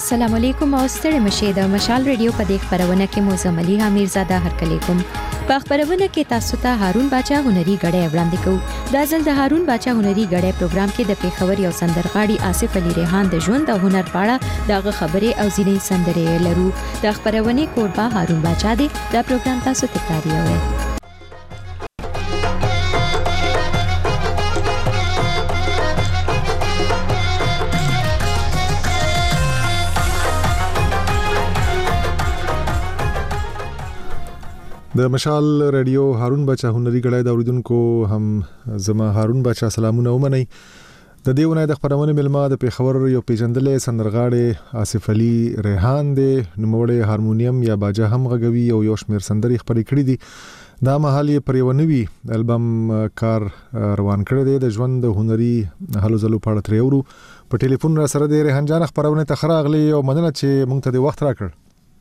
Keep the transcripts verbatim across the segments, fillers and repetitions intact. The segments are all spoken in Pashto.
السلام علیکم او ستړي مشه د مشال ریډیو په دې خبرونه کې موزملي حمیر زاده هرکلیکم په خبرونه کې تاسو ته هارون باچا هنري غړې وړاندې کوو د ځل د هارون باچا هنري غړې پروګرام کې د پیښور یو سندرغاړي آصف علي ریحان د ژوند او هنر په اړه دغه خبرې او ځینې سندرې لرو د خبرونه کوربه هارون باچا دی دا پروګرام تاسو ته تکراریوي د مشال ریډیو هارون باچا هنري غړای د اوریدونکو هم زما هارون باچا سلامونه ومني د دیونه د خبرونه ملما د پیښور یو پیجندلې سندرغاړي آصف علي ریحان دی نوموړی هارمونیم یا باجا هم غږوي او یو شمیر سندري خبرې کړې دي دا مهال یې پر یو نوي البم کار روان کړی دی د ژوند هنري هلو زلو پاړه تریورو په ټلیفون را سره د ریحان جان خبرونه تخراغلی او مننه چې مونږ ته د وخت راکړ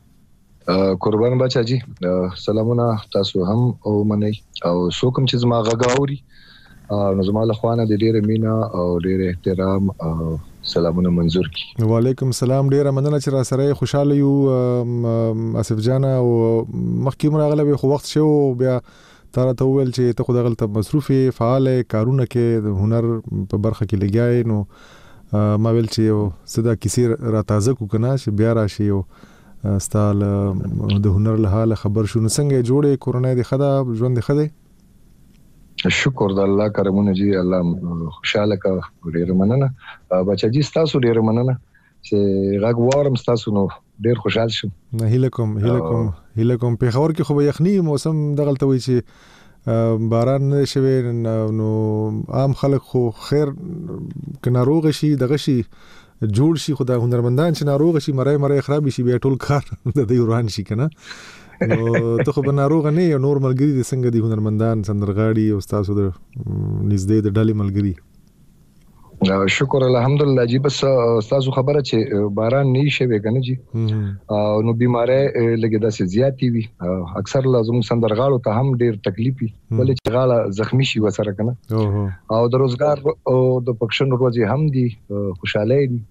قربان بچا جی سلامونه تاسو هم او منی او سوکم چې زما غاوري نو زما له خوانه د ډیره مینا او ډیره احترام او سلامونه منظور کی وعلیکم السلام ډیره مننه چې را سره خوشاله یو آصف جان او مخکې مراغله خو وخت شو بیا تر ته ویل چې ته خو دغه مصروفي فعال کارونه کې د هنر په برخه کې لګیای نو ما ویل چې صدا کیسه را تازه کو کنه چې بیا راشي او ستال د هنر له حاله خبر شو نو څنګه جوړې کورونه دي خدا ژوند دي خده شکر د الله کرمونه جی الله خوشاله کا ډیر مننه بچا جی تاسو ډیر مننه چې غږ وارم تاسو نو ډیر خوشاله شم نه هیله کوم هیله کوم هیله کوم په خبر کې خو یخنی موسم دغلت وي چې باران شوي نو عام خلک خو خیر کنا روغ شي دغه شي جوړ شي خدای هنرمندان چې ناروغ شي مړای مړای خراب شي بیا ټول کار د دې وران شي کنه نو ته خو ناروغ نه یو نور ملګری دي څنګه دي هنرمندان سندرغاړي او تاسو د نږدې د ډلې ملګری شکر الحمدلله جی بس تاسو خبره چې باران نه شي وګنه جی نو بیماری لګیدا سي زیاتی وي اکثر لازم سندرغاړو ته هم ډیر تکلیفي ولې چې غاړه زخمی شي وسره کنه او د روزګار او د پښن روزي هم دي خوشاله دي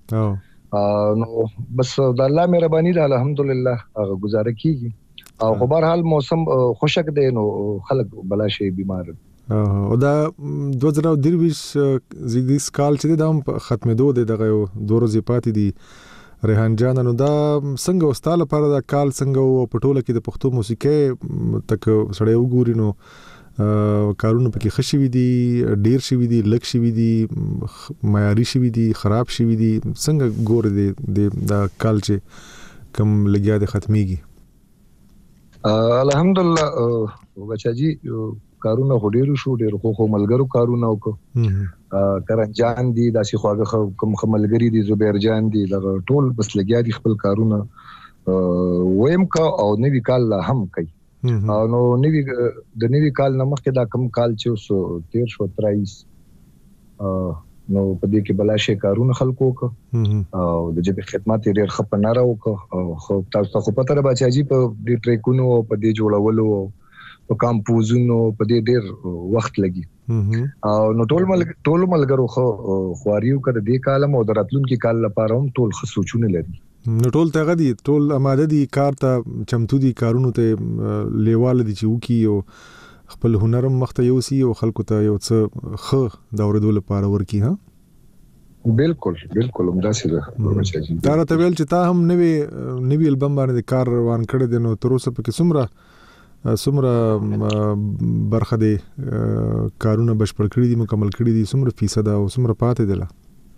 نو بس د الله مهرباني ده الحمدلله هغه گزاره کیږي او په هر حال موسم خوشک دی نو خلک بلا شي بیمار او دا دوه زره درویش زیږدیز کال چې د ختمېدو دی دغه دوه ورځې پاتې دي ریحان جان نو دا څنګه واستاله پر دا کال څنګه په ټوله کې د پښتو موسیقي تک سړی وګوري نو کارونه پکې خشي وي دي ډیر شي وي دي لک شي وي دي معیاري شي وي دي خراب شي وي دي څنګه ګور دي دا کال چې کم لګیا د ختميږي الحمدلله بچا جی کارونه هډیرو شو ډیر خو خو ملګرو کارونه وکړه کرن جان دي داسې خواږه کوم ملګری دي زبیر جان دي دا ټول بس لګیا دي خپل کارونه ویم کا او نوی کال هم کوي نو نوی د نوی کال نه مخکې دا کم کال چې اوس تیر شو ترایس نو په دې کې بلا شي کارونه خلکو وکړه او د جبه خدمات ډیر خپناره وکړه او خو تاسو خو پته را بچا جی په دې ټریکونو په دې جوړولو په کمپوزونو په دې ډیر وخت لګي او نو ټول مل ټول ملګرو خو خواریو کړ دې کالم او دراتلونکو کال لپاره هم ټول خصوصونه لري نو ټول ته غدي ټول آماده دي کار ته چمتو دي کارونو ته لیوال دي چې وکي او خپل هنرم مخته یوسي او خلکو ته یو څه خ دا ورېدل لپاره ورکی ها بالکل بالکل هم داسې ده دا راته ویل چې تا هم نوی نوی البم باندې کار روان کړی دی نو تر اوسه پکې څومره څومره برخه دي کارونه بشپړ کړی دي مکمل کړی دي څومره فیصد او څومره پاتې دي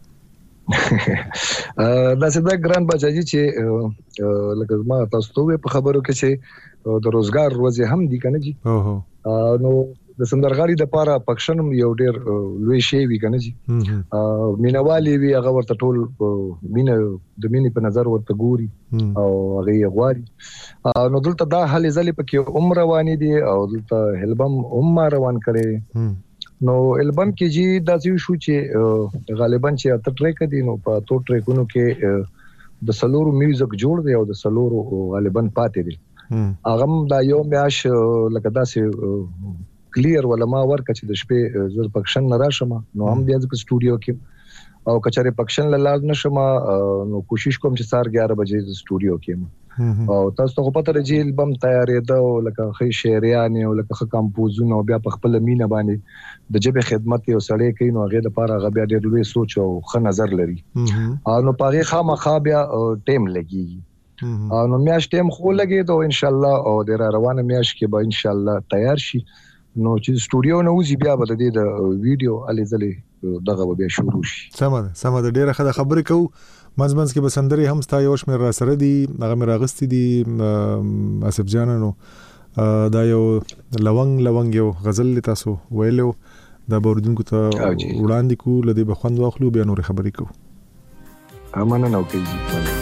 دا څه دا ګران بچی چې لکه ما تاسو ته په خبرو کې چې د روزګار ورځې هم دي کنه جی نو د سندرغاړي د پاره پښنم یو ډیر لوی شی وی کنه جی مینوالي وی هغه ورته ټول مینه د مینې په نظر ورته ګوري او هغه غواړي نو دلته دا حالې ځلې پکې عمر رواني دي او دلته البم هم روان کړي نو البم کې جی دا شو چې غالبا چې اته ټریک دي نو په تو ټریکونو کې د سلورو میوزیک جوړ دی او د سلورو غالبا پاتې دي هغه دا یو میاش لکه داسې کلیر ولا ما ورکه چې د شپې زر پښن نه راشم نو هم بیا په سټوډیو کې او کچره پکشن لاله نشم نو کوشش کوم چې سار اګیاره بجې د سټوډیو کې او تاسو ته پته راځي البم تیارېده لکه خې شعریان او لکه خ کمپوزونه او بیا په خپل مینه باندې د جبه خدمت یو سړی کوي نو هغه د لپاره هغه بیا ډېر لوی سوچ او ښه نظر لري او نو پاره خامخا بیا ټیم لګي او نو میاش ټیم خو لګي ته ان شاء الله او د روانه میاش کې به ان شاء الله تیار شي نو چې سټوډیو نو وزي بیا بل د ویډیو علي زلي دغه بیا شروع شي. سمه سمه د ډیره خبره خبرې کوو منځ منځ کې بسندري هم ستا یو شمېر را سره دي هغه مې راغستې دي آصف جان نو دا یو لونګ لونګ یو غزل تاسو ویلو دا بوردونکو ته وړاندې کو لدی بخوند واخلو بیا نور خبرې کوو. امانه نو کوي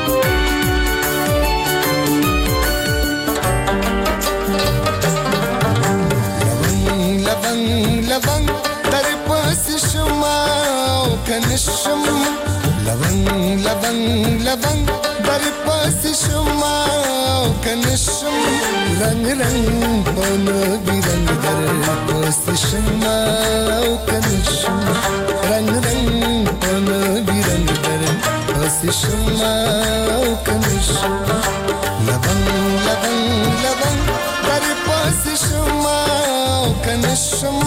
لبنگ در پاس شما کنشم لبنگ لبنگ لبنگ در پاس شما کنشم رنگ رنگ بانو بیرنگ در پاس شما کنشم رنگ رنگ بانو بیرنگ در پاس شما کنشم لبنگ لبنگ لبنگ در پاس شما کنشم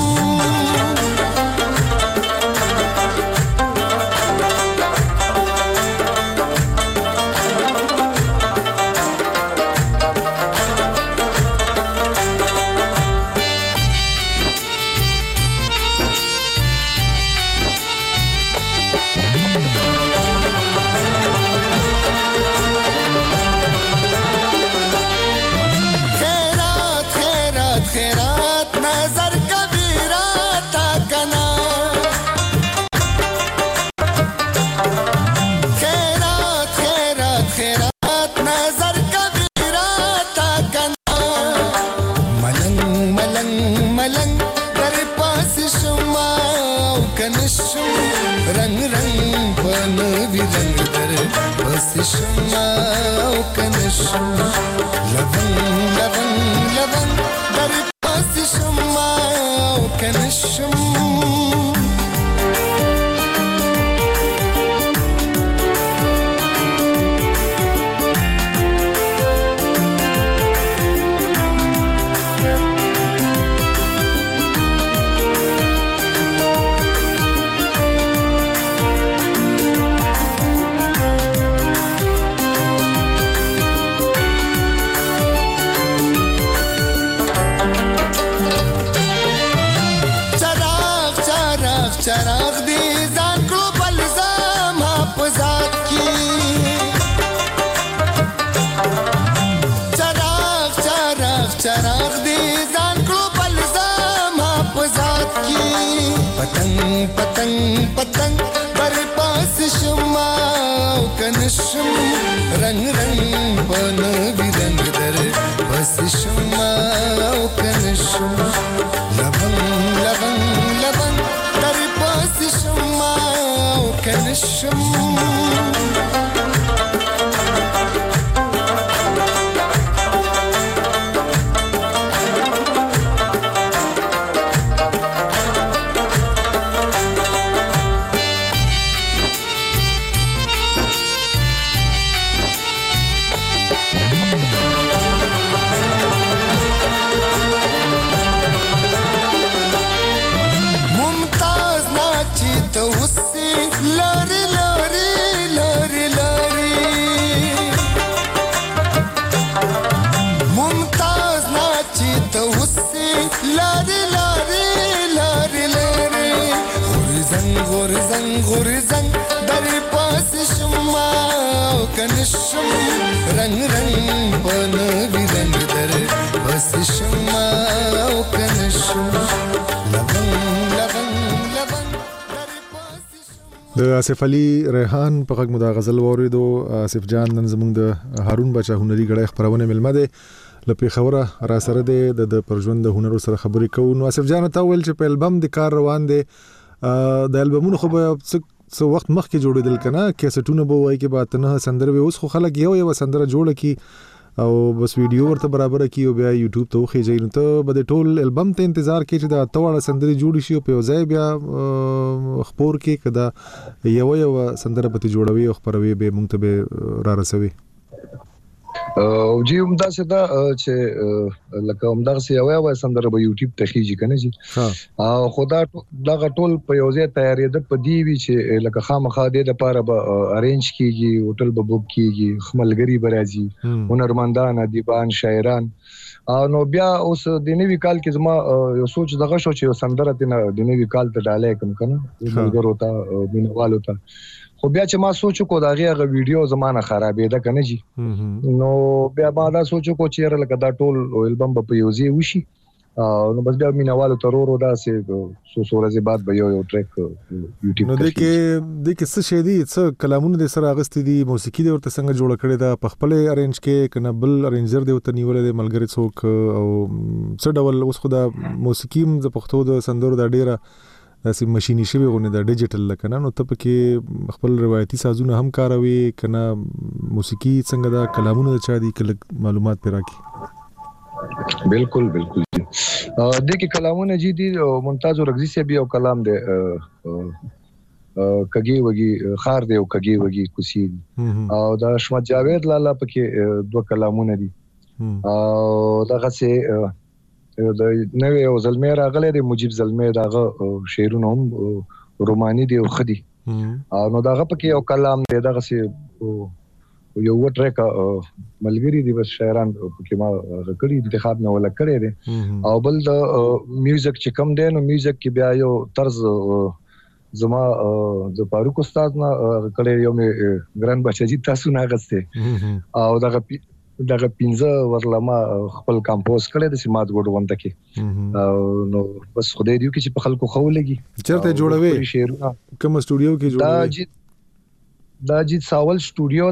شما کنشم لبن لبن لبن در پاس شما کنشم چراغ دی ځان کړو بلزام په ذات کې چراغ چراغ چراغ دی ځان کړو بلزام په ذات کې پتنګ پتنګ پتنګ پر پاس شما کنشم رنگ رنگ بن ویرنگ در پاس شما کنشم لبن لبن لبن شما کنشم غرزن غرزن در پاس شما کنشم رنگ رنگ بن ویرنگ در پاس شما کنشم لبن لبن لبن در پاس شما. د آصف علي ریحان په غږ مو دا غزل واوریدو. آصف جان نن زموږ د هارون بچا هنري غړي خبرونه ملمه ده لپاره خبره را سره ده د پرژوند د هنر سره خبرې کوو. نو آصف جان ته ویل چې په البم د کار روان دي د البمونو خو به څه وخت مخکې جوړېدل کنه کیسټونه به وای کې به تنه سندره اوس خو خلک یو یو سندره جوړه کی او بس ویډیو ورته برابر کیو بیا یوټیوب ته وخیږي نو ته به د ټول البم ته انتظار کې چې دا تواړه سندري جوړ شي او په ځای بیا خبر کې کدا یو یو سندره به جوړوي او خبروي به مونږ ته به را رسوي او جی همدا څه دا چې لکه همدا څه یو یو سندره به یوټیوب ته خيږي کنه جی او خدا دا ټول په یو ځای تیارې د پدی وی چې لکه خامخا د لپاره به ارینج کیږي هوټل به بوک کیږي خملګری برازي هنرمندان ادیبان شاعران او نو بیا اوس د نوي کال کې زما یو سوچ دغه شو چې سندره تنه د نوي کال ته ډالې کوم کنه ملګرو ته مینوالو ته خو بیا چې ما سوچ کو دا غیغه ویډیو زمانه خرابې ده کنه جی نو بیا ما دا سوچ کو چې لکه دا ټول البم په یوزي وشي نو بس بیا مینوالو ترورو دا سه سو سو ورځې بعد به یو یو ټریک یوټیوب نو د کې د کې څه شې دي څه کلامونه د سره اغستې دي موسیقي د ورته څنګه جوړ کړي دا په خپل ارینج کې کنه بل ارینجر دی وته نیولې د ملګری څوک او څه ډول اوس خو دا موسیقي د پښتو د سندرو د ډیره داسې ماشيني شوی غونې د ډیجیټل لکنه نو ته پکې خپل روایتي سازونه هم کاروي کنه موسیقي څنګه دا کلامونه چا دي کله معلومات پیرا کی بالکل بالکل د کې کلامونه جی دي ممتاز رغزي سے بیا کلام دی کګي وږي خار دی او کګي وږي کوسي او دا شمت جاوید لالا پکې دوه کلامونه دي او دغه سه د نوې او زلمې راغلي د مجيب زلمې دغه شعرونه هم روماني دی او خدي او نو دغه پکې یو کلام دی دغه سه یو ټریک ملګری دی بس شاعران پکې ما غکړي انتخاب نه ولا کړی دی او بل د میوزیک چې کم دی نو میوزیک کې بیا یو طرز زما د فاروق استاد نه کړی یو مې ګران بچی تاسو نه غسته او دغه دغه پینځه ورلما خپل کمپوز کړی د سیمات ګډ وانت کې نو بس خدای دې کې چې په خلکو خو لګي چرته جوړوي شعرونه کوم سټوډیو کې جوړوي دا جیت ساول سټوډیو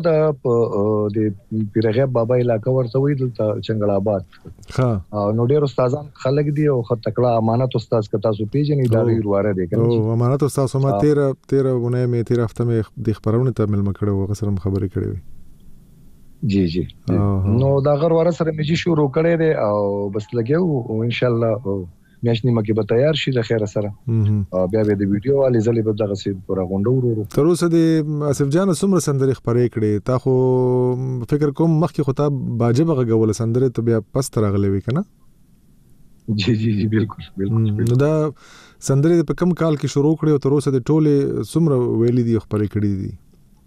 د د پیرغه بابا علاقہ ورته وی د چنګل آباد ها نو ډیر استادان خلک دی او خط تکړه امانت استاد کتا سو پیژنې ادارې رواره دي کنه او امانت استاد سم تیرا تیرا ونه مې تیرا هفته مې د خبرونه ته مل مکړو غسرم خبرې کړې وي جی جی نو دا غر ور سره مې شروع کړې ده او بس لګیو او ان شاء الله میاشتې مکه به تیار شي د خیر سره او بیا به د ویډیو والی زلي به دغه سي پورا غونډو ورو تر اوسه د اسف جان سمره سندري خبرې کړې تا خو فکر کوم مخکې خطاب باجب غول سندري ته بیا پس تر غلې وی کنه جی جی جی بالکل بالکل نو دا سندري په کم کال کې شروع کړې او تر اوسه د ټوله سمره ویلې دي خبرې کړې دي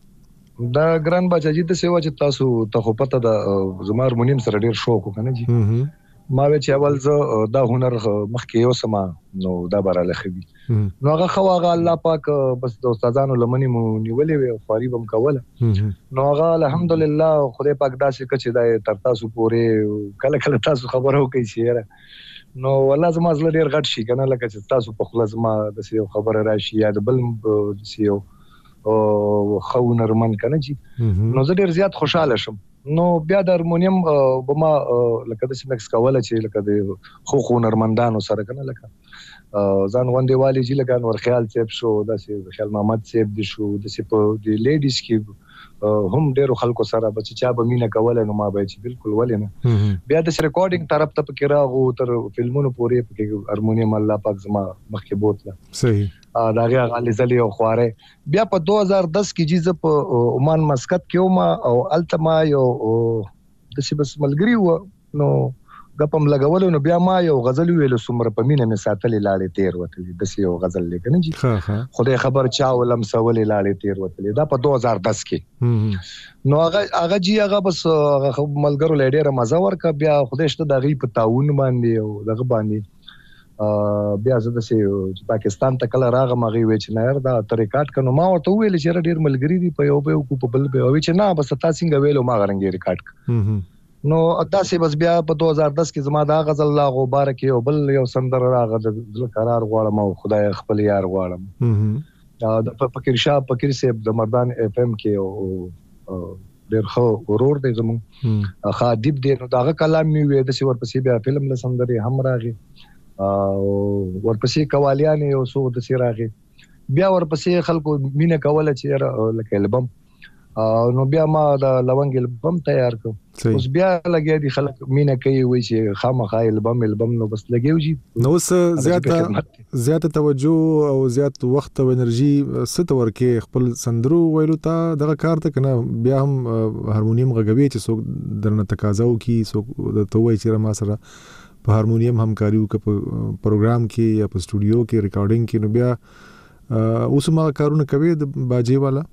دا ګران بچی د سیوا چې تاسو ته خو پته د زمار مونیم سره ډیر شوق کنه جی ما وی چې اول زه دا هنر مخکې یو سما نو دا براله خوي نو هغه خو هغه الله پاک بس د استادانو لمنې مو نیولې وي خوري بم کوله نو هغه الحمدلله خدای پاک داسې کچې دا تر تاسو پورې کله کله تاسو خبرو کوي چې نو والله زما زړه ډیر غټ شي کنه لکه چې تاسو په خلاص ما د سیو خبره راشي یا د بل د سیو او خو نرمن کنه جی نو زه ډیر زیات خوشاله شم نو بیا د هارمونیم بما لکه د سیمکس کوله چې لکه د خو خو نرمندانو سره کنه لکه ځان وندې والی جی لکه نور خیال سیب شو د خیال محمد سیب دي شو د سیب د لیډیز کې هم ډیرو خلکو سره بچ چا به مینه کوله نو ما به چې بالکل ولې نه بیا د ریکارډینګ طرف ته پکې راغو تر فلمونو پورې پکې هارمونیم الله پاک زما مخکې بوتله صحیح دا غي غالي زلي او خواره بیا په دو هزار دس کې جیز په عمان مسقط کې ما او التما یو د سی بس ملګری و نو غپم لګول نو بیا ما یو غزل ویل سمره په مینه می ساتلې لاړې تیر وته د سی یو غزل لیکنه جی خدای خبر چا ولم سوالې لاړې تیر وته دا په دو هزار دس کې نو هغه هغه جی هغه بس ملګرو لډېره مزه ورکا بیا خدای شته د غي په تاون باندې او دغه باندې بیا زه د سي پاکستان ته کله راغم غوي وی چې نه دا ریکارډ کنو ما ورته ویل چې ډېر ملګری دی په یو به کو په بل به وی چې نه بس تاسو څنګه ویلو ما غرنګي ریکارډ نو داسې بس بیا په دو هزار دس کې زما دا غزل الله غبار کې او بل یو سندر راغ د قرار غواړم او خدای خپل یار غواړم د فقیر شاه فقیر صاحب د مردان اف ام کې او ډېر خو ورور دی زمون خادب دی نو داغه کلام می وې د سی ورپسې بیا فلم له سندري هم راغی او ورپسې قوالیان یو سو د سی راغی بیا ورپسې خلکو مینه کوله چې لکه البم نو بیا ما د لونګ البم تیار کړ. اوس بیا لګیا دي خلک مینا کوي وای چې خامخا البم البم نو بس لګیو جی. نو څه زیاته زیاته توجه او زیات وخت او انرژي ست ورکه خپل سندرو ویلو ته دغه کار ته کنه بیا هم هارمونیم غږوي چې څوک درنه تقاضاو کی څوک ته وای چې ما سره په هارمونیم همکاري وکړه په پروګرام کې یا په سټوډیو کې ریکارډینګ کې. نو بیا اوس ما کارونه کوي د باجی والا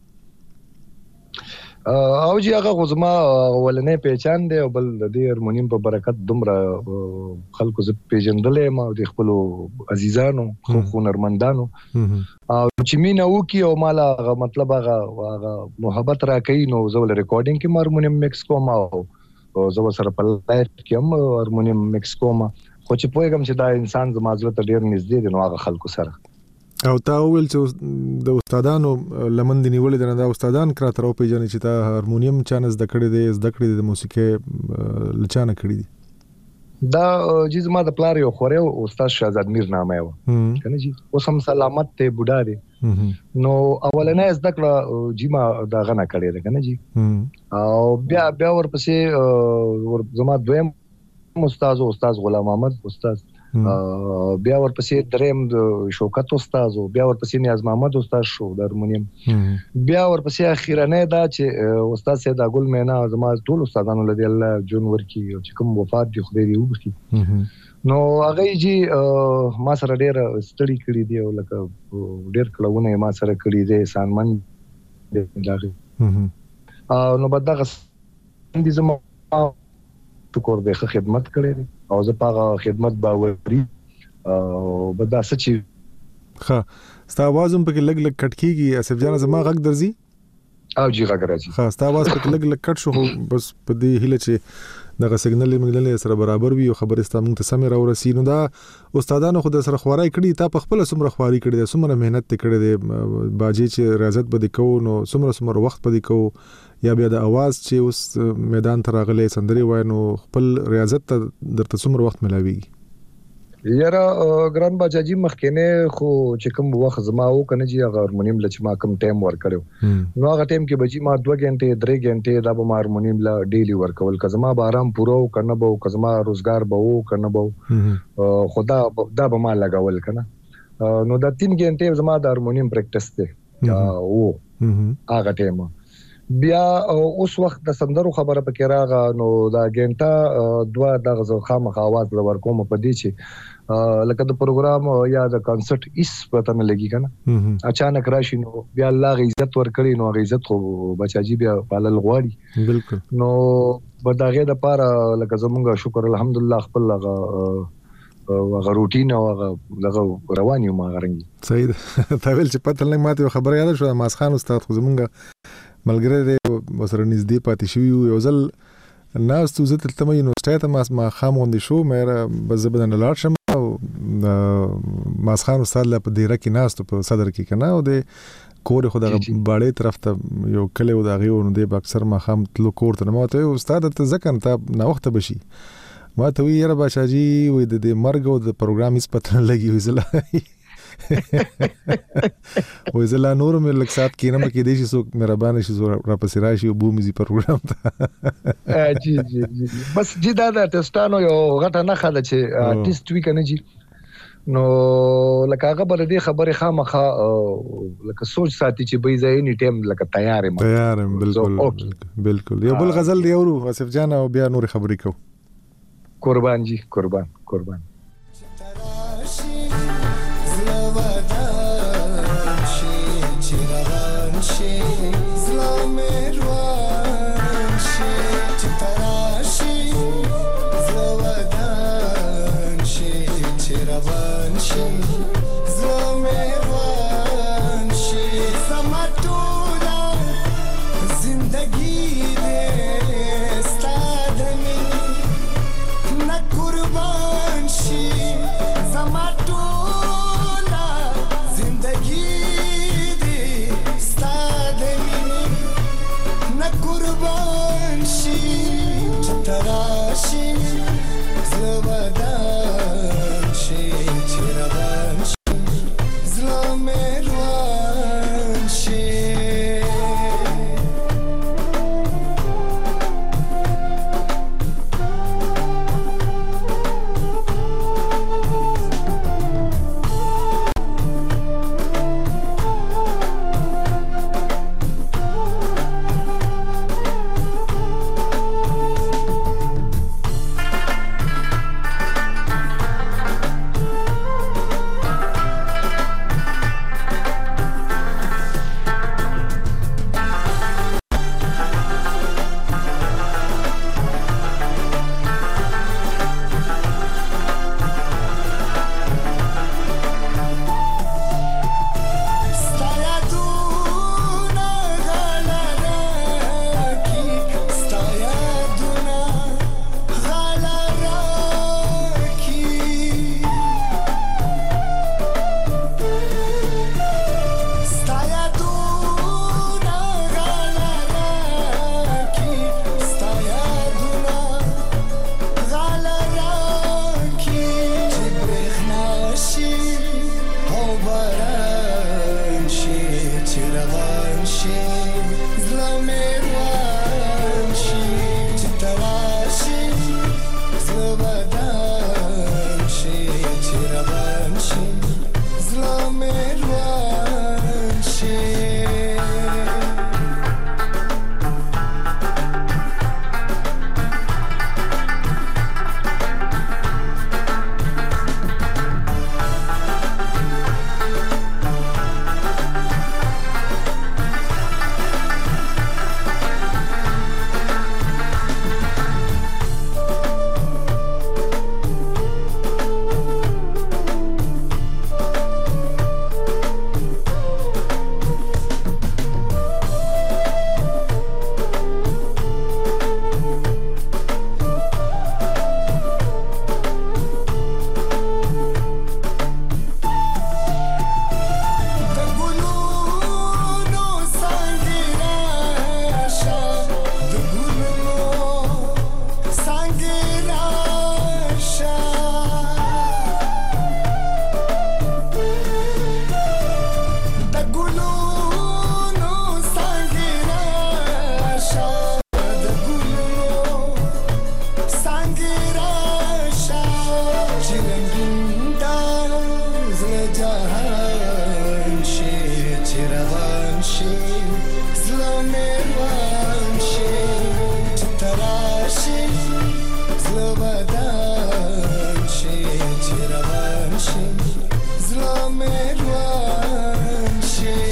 او جی هغه غوزما ولنې پہچان دی او بل د دې هارمونیم په برکت دومره خلکو ز پیژندلې ما د خپل عزیزانو خو هنرمندانو او چې مینا وکي او مالا مطلب هغه محبت را کوي نو زول ریکارډینګ کې هارمونیم میکس کوم او زو سره په لایف کې هم هارمونیم میکس کوم خو چې پوهیږم چې دا انسان زما زړه ته ډیر نږدې دی نو هغه خلکو سره. او تا ویل چې د استادانو لمن دی نیولې د دا استادان کرا تر او پیژنې چې تا هارمونیم چانس د کړې دی زده کړې د موسیقي لچانه کړې دي. دا جز ما د پلار یو خوري استاد شهزاد میر نامه و کنه جی اوس هم سلامت ته بوډا دی نو اولنې زده کړه جی ما دا غنه کړې ده کنه جی او بیا بیا ورپسې زما دویم استاد استاد غلام احمد استاد بیا ورپسې دریم شوکت استاد او بیا ورپسې نیاز محمد استاد شو د هارمونیم بیا ورپسې اخیرانه دا چې استاد سید اګل مینا زما ټول استادانو لدی الله جون ورکی او چې کوم وفات دي خدای دې وبخي نو هغه جی ما سره ډیر ستړي کړی دی او لکه ډیر کلونه ما سره کړی دی سانمن دغه نو بدغه دې زما ټکور به خدمت کړی او زه پاغه خدمت باوري او بدا سچي ها ستا आवाज هم پکې لګ لګ کټ کیږي اسف جان زما غږ درځي او جی غږ راځي ها ستا आवाज پکې لګ لګ کټ شو بس په دې هله چې دغه سیګنل موږ سره برابر وي او خبره ستاسو ته سم راورسي. نو دا استادانو خو د سره خوارای کړي تا په خپل سمره خواري کړي د سمره مهنت کړي د باجی چې ریاضت بده کو نو سمره سمره وخت بده کو یا بیا د आवाज چې اوس میدان ته راغلي سندري وای نو خپل ریاضت ته درته څومره وخت ملاويږي؟ یاره ګران باجی مخکنه خو چې کوم وخت زما و کنه جی هغه هارمونیم لچ ما کوم ټایم ور کړو نو هغه ټایم کې بجی ما دوه غنټه درې غنټه دا به هارمونیم لا ډیلی ور کول کزما بارام پورو کنه بو کزما روزګار بو کنه بو خدا دا به ما لګاول کنه نو دا تین غنټه زما د هارمونیم پریکټس ته او هغه ټایم بیا اوس وخت د سندرو خبره پکې راغه نو دا ګنټه دوا دغه خامخ आवाज لور کوم په دې چې لکه د پروګرام یا د کانسرت ایس پته نه لګی کنه اچانک راشي نو بیا الله عزت ور کړی نو عزت خو بچاجي بیا پالل غواړي بالکل نو بداغه د پاره لکه زمونږ شکر الحمدلله خپل لغه هغه روټین او هغه روان یو ما غرنګي صحیح تا ویل چې پته نه ماته خبره یاد شو ماس خان استاد خو زمونږ ملګری دی وسره نږدې پاتې شو یو ځل ناس تو زت تلته مې نو سټایته ما ما خاموندې شو مې بزبد نه لاړ شم او ماس خان استاد لا په دیره کې ناس په صدر کې کنه او د کور خو د باړې طرف ته یو کله و دا غي نو د اکثر ما خام تلو کور ته ماته استاد ته ځکه ته نو وخت بشي ما ته وی یاره بچاجي وې د مرګ او د پروګرام هیڅ پته نه لګي وزله وې زلا نور مې لک سات کې نه مې کې دې شي سو مهربانه شي زو را پسې راشي او بومي پروګرام ته جی جی جی بس جی دا د ټستانو یو غټه نه خاله چې ارټیست وی کنه جی نو لکه هغه بل دې خبره خامخه لکه سوچ ساتي چې به زه اني ټایم لکه تیار یم تیار یم بالکل بالکل یو بل غزل دی اورو اسف جان او بیا نور خبرې کو قربان جی قربان قربان شي زړه مې روان شي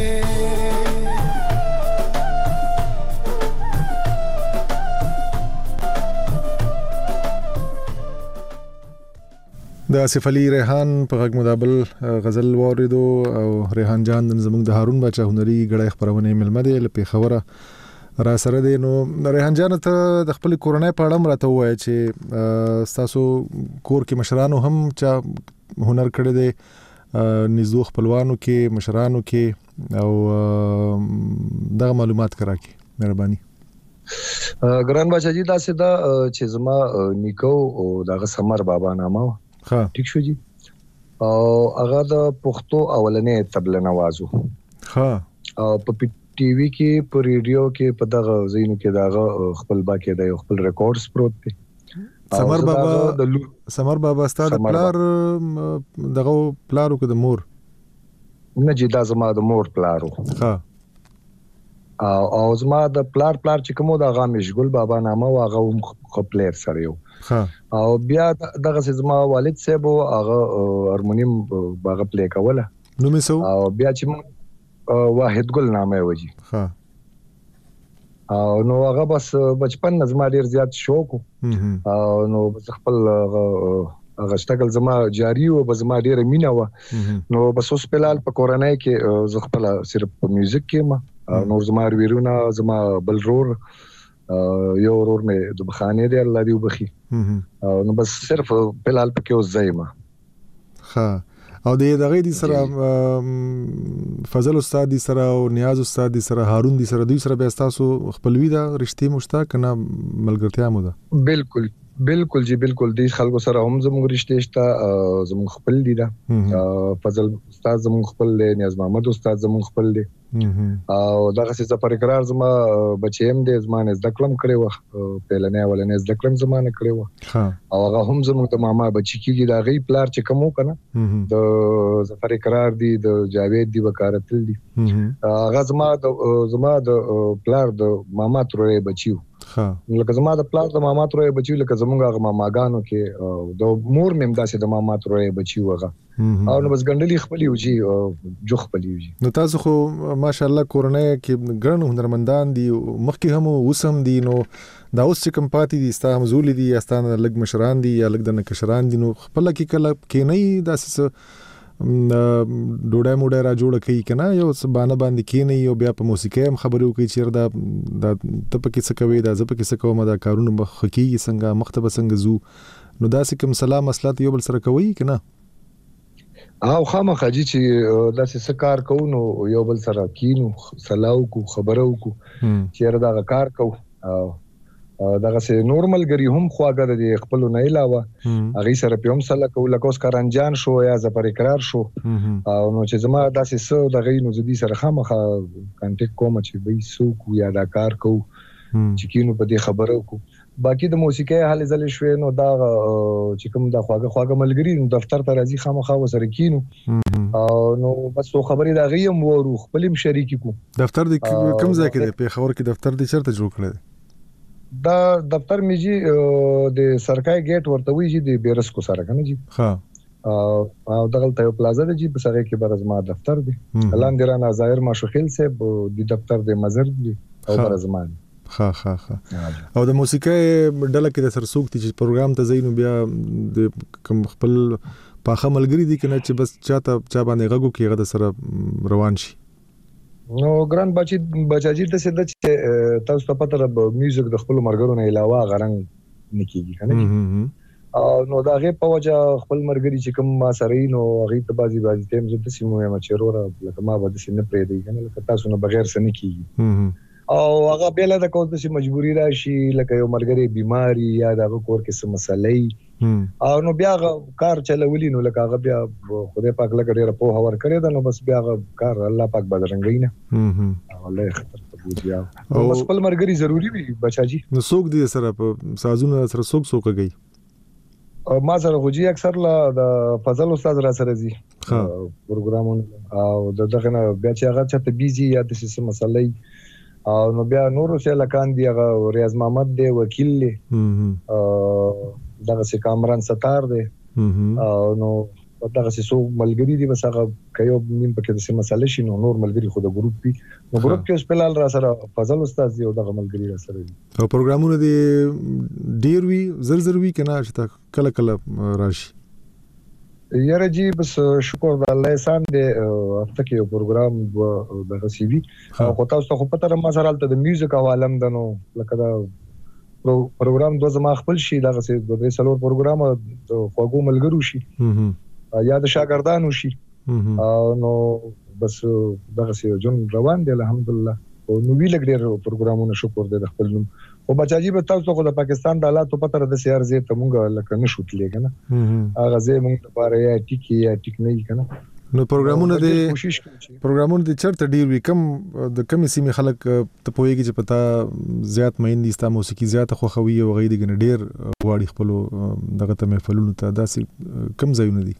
د آصف علي ریحان په غږ مدابل غزل واردو او ریحان جان زموږ د هارون باچا هنري غړې خبرونه ملمه دی لپاره خبره را سره دی. نو ریحان جان ته د خپل کورنۍ په اړه راته وایي چې تاسو کور کې مشرانو هم چا هنر کړی دی نزدو خپلوانو کې مشرانو کې او دا معلومات کراکي مهرباني. ګران بچا جی دا سدا چې زما نیکو او دغه سمر بابا نامه ها ټیک شو جی او هغه د پښتو اولنې تبله نوازو ها او په ټي وي کې په ریډیو کې په دغه زینو کې دغه خپل باکې د خپل ریکارډز پروت دي. سمر بابا سمر بابا ستاسو پلار دغه پلارو کې د مور نه جی دا زما د مور پلارو ها او او زما د پلار پلار چې کومو د غا مشغول بابا نامه واغه هم خپلیر سره یو ها او بیا دغه زما والد صاحب هغه هارمونیم باغ پلی کوله نو مې سو او بیا چې واحد ګل نامه وږي ها او نو هغه بس بچپن نظم ډیر زیات شوق او نو خپل هغه شتګل زما جاری او زما ډیر مینا و نو بس اوس په لال په کورنۍ کې زه خپل صرف په میوزیک کې ما نور زما ویرونه زما بلرور یو ورور مې د بخانه دی الله دې وبخي نو بس صرف په لال په کې اوس زایما ها او د دغه دي سره فضل استاد دي سره او نیاز استاد دي سره هارون دي سره دوی سره به تاسو خپلوي دا رښتې مشتاق نه ملګرتیا مو ده. بالکل بالکل جی بالکل دي خلکو سره هم زموږ رښتې شته زموږ خپل دي دا فضل استاد زموږ خپل دی نیاز محمد استاد زموږ خپل دی او دغه څه پر اقرار زما بچیم دې زمانه زده کړم کړې و په لنه ولنه زده کړم زمانه کړې و او هغه هم زموږ د ماما بچی کېږي دا غي پلار چې کومو کنه د ظفر اقرار دي د جاوید دی وکارتل دي هغه زما د زما د پلار د ماما ترې بچیو ها لکه زما د پلار د ماما ترې بچیو لکه زموږ هغه ماماګانو کې د مور مم داسې د ماما ترې بچیو هغه او نو بس ګندلي خپل یو جی جو خپل یو جی نو تاسو خو ماشاءالله کورنۍ کې ګرن هنرمندان دي مخکې هم وسم دي نو دا اوس چې کم پاتې دي ستاسو مزول دي یا ستاسو لګ مشران دي یا لګ د نکشران دي نو خپل کې کله کې نه داسې ډوډۍ موډۍ را جوړ کړي کنه یو سبانه باندې کې نه یو بیا په موسیقي هم خبرو کوي چې دا د تپکې څه کوي دا زپکې څه کوم دا کارونه مخکې څنګه مختبه څنګه زو نو داسې کوم سلام مسلات یو بل سره کوي کنه او خامخا جی چې داسې څه کار کوو نو یو بل سره کینو سلاو کو خبرو کو چې دا کار کوو او دغه سه نورمال غری هم خواګه د خپل نه علاوه هغه سره په هم سره کول کوس کارنجان شو یا زپر اقرار شو او نو چې زما داسې سو دغه نو زدي سره خامخا کانټیکټ کوم چې وې سو کو یا دا کار کو چې کینو په دې خبرو کو باقي د موسیقي حال زل شوي نو دا چې کوم دا خواګه خواګه ملګری دفتر ته راځي خامخا وسره کینو او نو بس خو خبرې دا غیم ورو خپلم شریک کو دفتر د کوم ځای کې په خبر کې دفتر د چرته جوړ کړل دا دفتر میجی د سرکای ګیټ ورته ویجی د بیرسکو سره کنه جی ها او دغه ته پلازا د جی په سره کې برزما دفتر دی لاندې را نظایر ماشوخیل صاحب د دفتر د مزر دی او برزمان ها ها ها او د موسیقي ډله کې د سرسوک چې پروګرام ته زینو بیا د کوم خپل پاخه ملګری دي کنه چې بس چاته چا باندې غږو کې غد سره روان شي نو ګران بچی بچاجي ته سده چې تاسو په پاتره میوزیک د خپل مرګرو نه علاوه غرنګ نکېږي کنه او نو دا غي په وجه خپل مرګري چې کوم ما سره نو غي ته بازي بازي تم زه د سیمو یم چې رورا لکه ما به د سینې پرې دی کنه لکه تاسو نه بغیر سن کېږي او هغه بیل د کوم څه مجبوری راشي لکه یو مرګري بیماری یا د کور کې څه مسلې او نو بیا کار چلولې نو لکه هغه بیا خدای پاک لکه ډیر په هور کړی دا نو بس بیا کار الله پاک بدرنګی نه الله خطر ته بوځي او بس خپل مرګري ضروری وي بچاجي نو څوک دې سره په سازونه سره څوک څوک گئی ما سره غوجي اکثر لا د فضل استاد را سره زی پروګرامونه او دغه نه بیا چې هغه چته بيزي یا د څه مسلې او نو بیا نورو څه لکان دی هغه ریاض محمد دی وکیل دی دغه سي کامران ستار دی او نو دغه څه ملګری دي بس هغه کيو نیم پکې د څه مسالې شي نو نور ملګری خو د ګروپ پی نو ګروپ کې اوس په لال را سره فضل استاد دی او دغه ملګری را سره دي او پروګرامونه دي ډیر وی زر زر وی کنه چې کله کله راشي یاره جی بس شکر د الله احسان دی هفته کې یو پروګرام دغه سی وی خو تاسو خو پته ما سره د میوزیک عالم دنو لکه دا پروګرام دوه زما خپل شي دغه څه د دې سلور پروګرام د خوګو ملګرو شي یا د شاګردانو شي نو بس دغه څه جون روان دی الحمدلله او نو ویل ګډر پروګرامونه شکر دې خپل نوم او بچاجي به تاسو خو د پاکستان د حالاتو په تر د سیار زی ته مونږ لکه نشو تلې کنه هغه زی مونږ لپاره یا ټیکی یا ټیک نه کنه نو پروګرامونه د پروګرامونه د چرته ډیر وی کم د کم سیمه خلک ته پوهیږي چې پتا زیات مین دي ستا موسیقي زیات خو خوي او غیر دي ډیر واړی خپل دغه ته محفلونو ته داسې کم ځایونه دي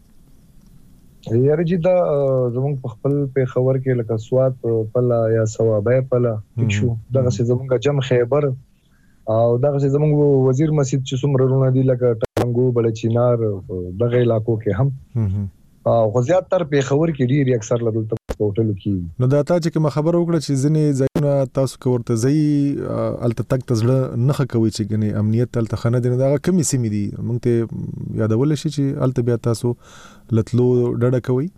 یاره جی دا زمونږ په خپل په خبر کې لکه سواد پلا یا ثوابه پلا شو دغه زمونږ جم خیبر او دغه زمونږ وزیر مسجد چې څومره رونه دي لکه ټنګو بلچینار دغه علاقو کې هم او زیات تر په خبر کې ډیر اکثر لدل ته هوټل کې نو دا تا چې کوم خبر وکړه چې ځنې ځایونه تاسو کوورته ځای الته تک تزړه نه کوي چې ګنې امنیت تل خنه دي دا کمی سیمې دي مونږ ته یادول شي چې الته بیا تاسو لتلو ډډه کوي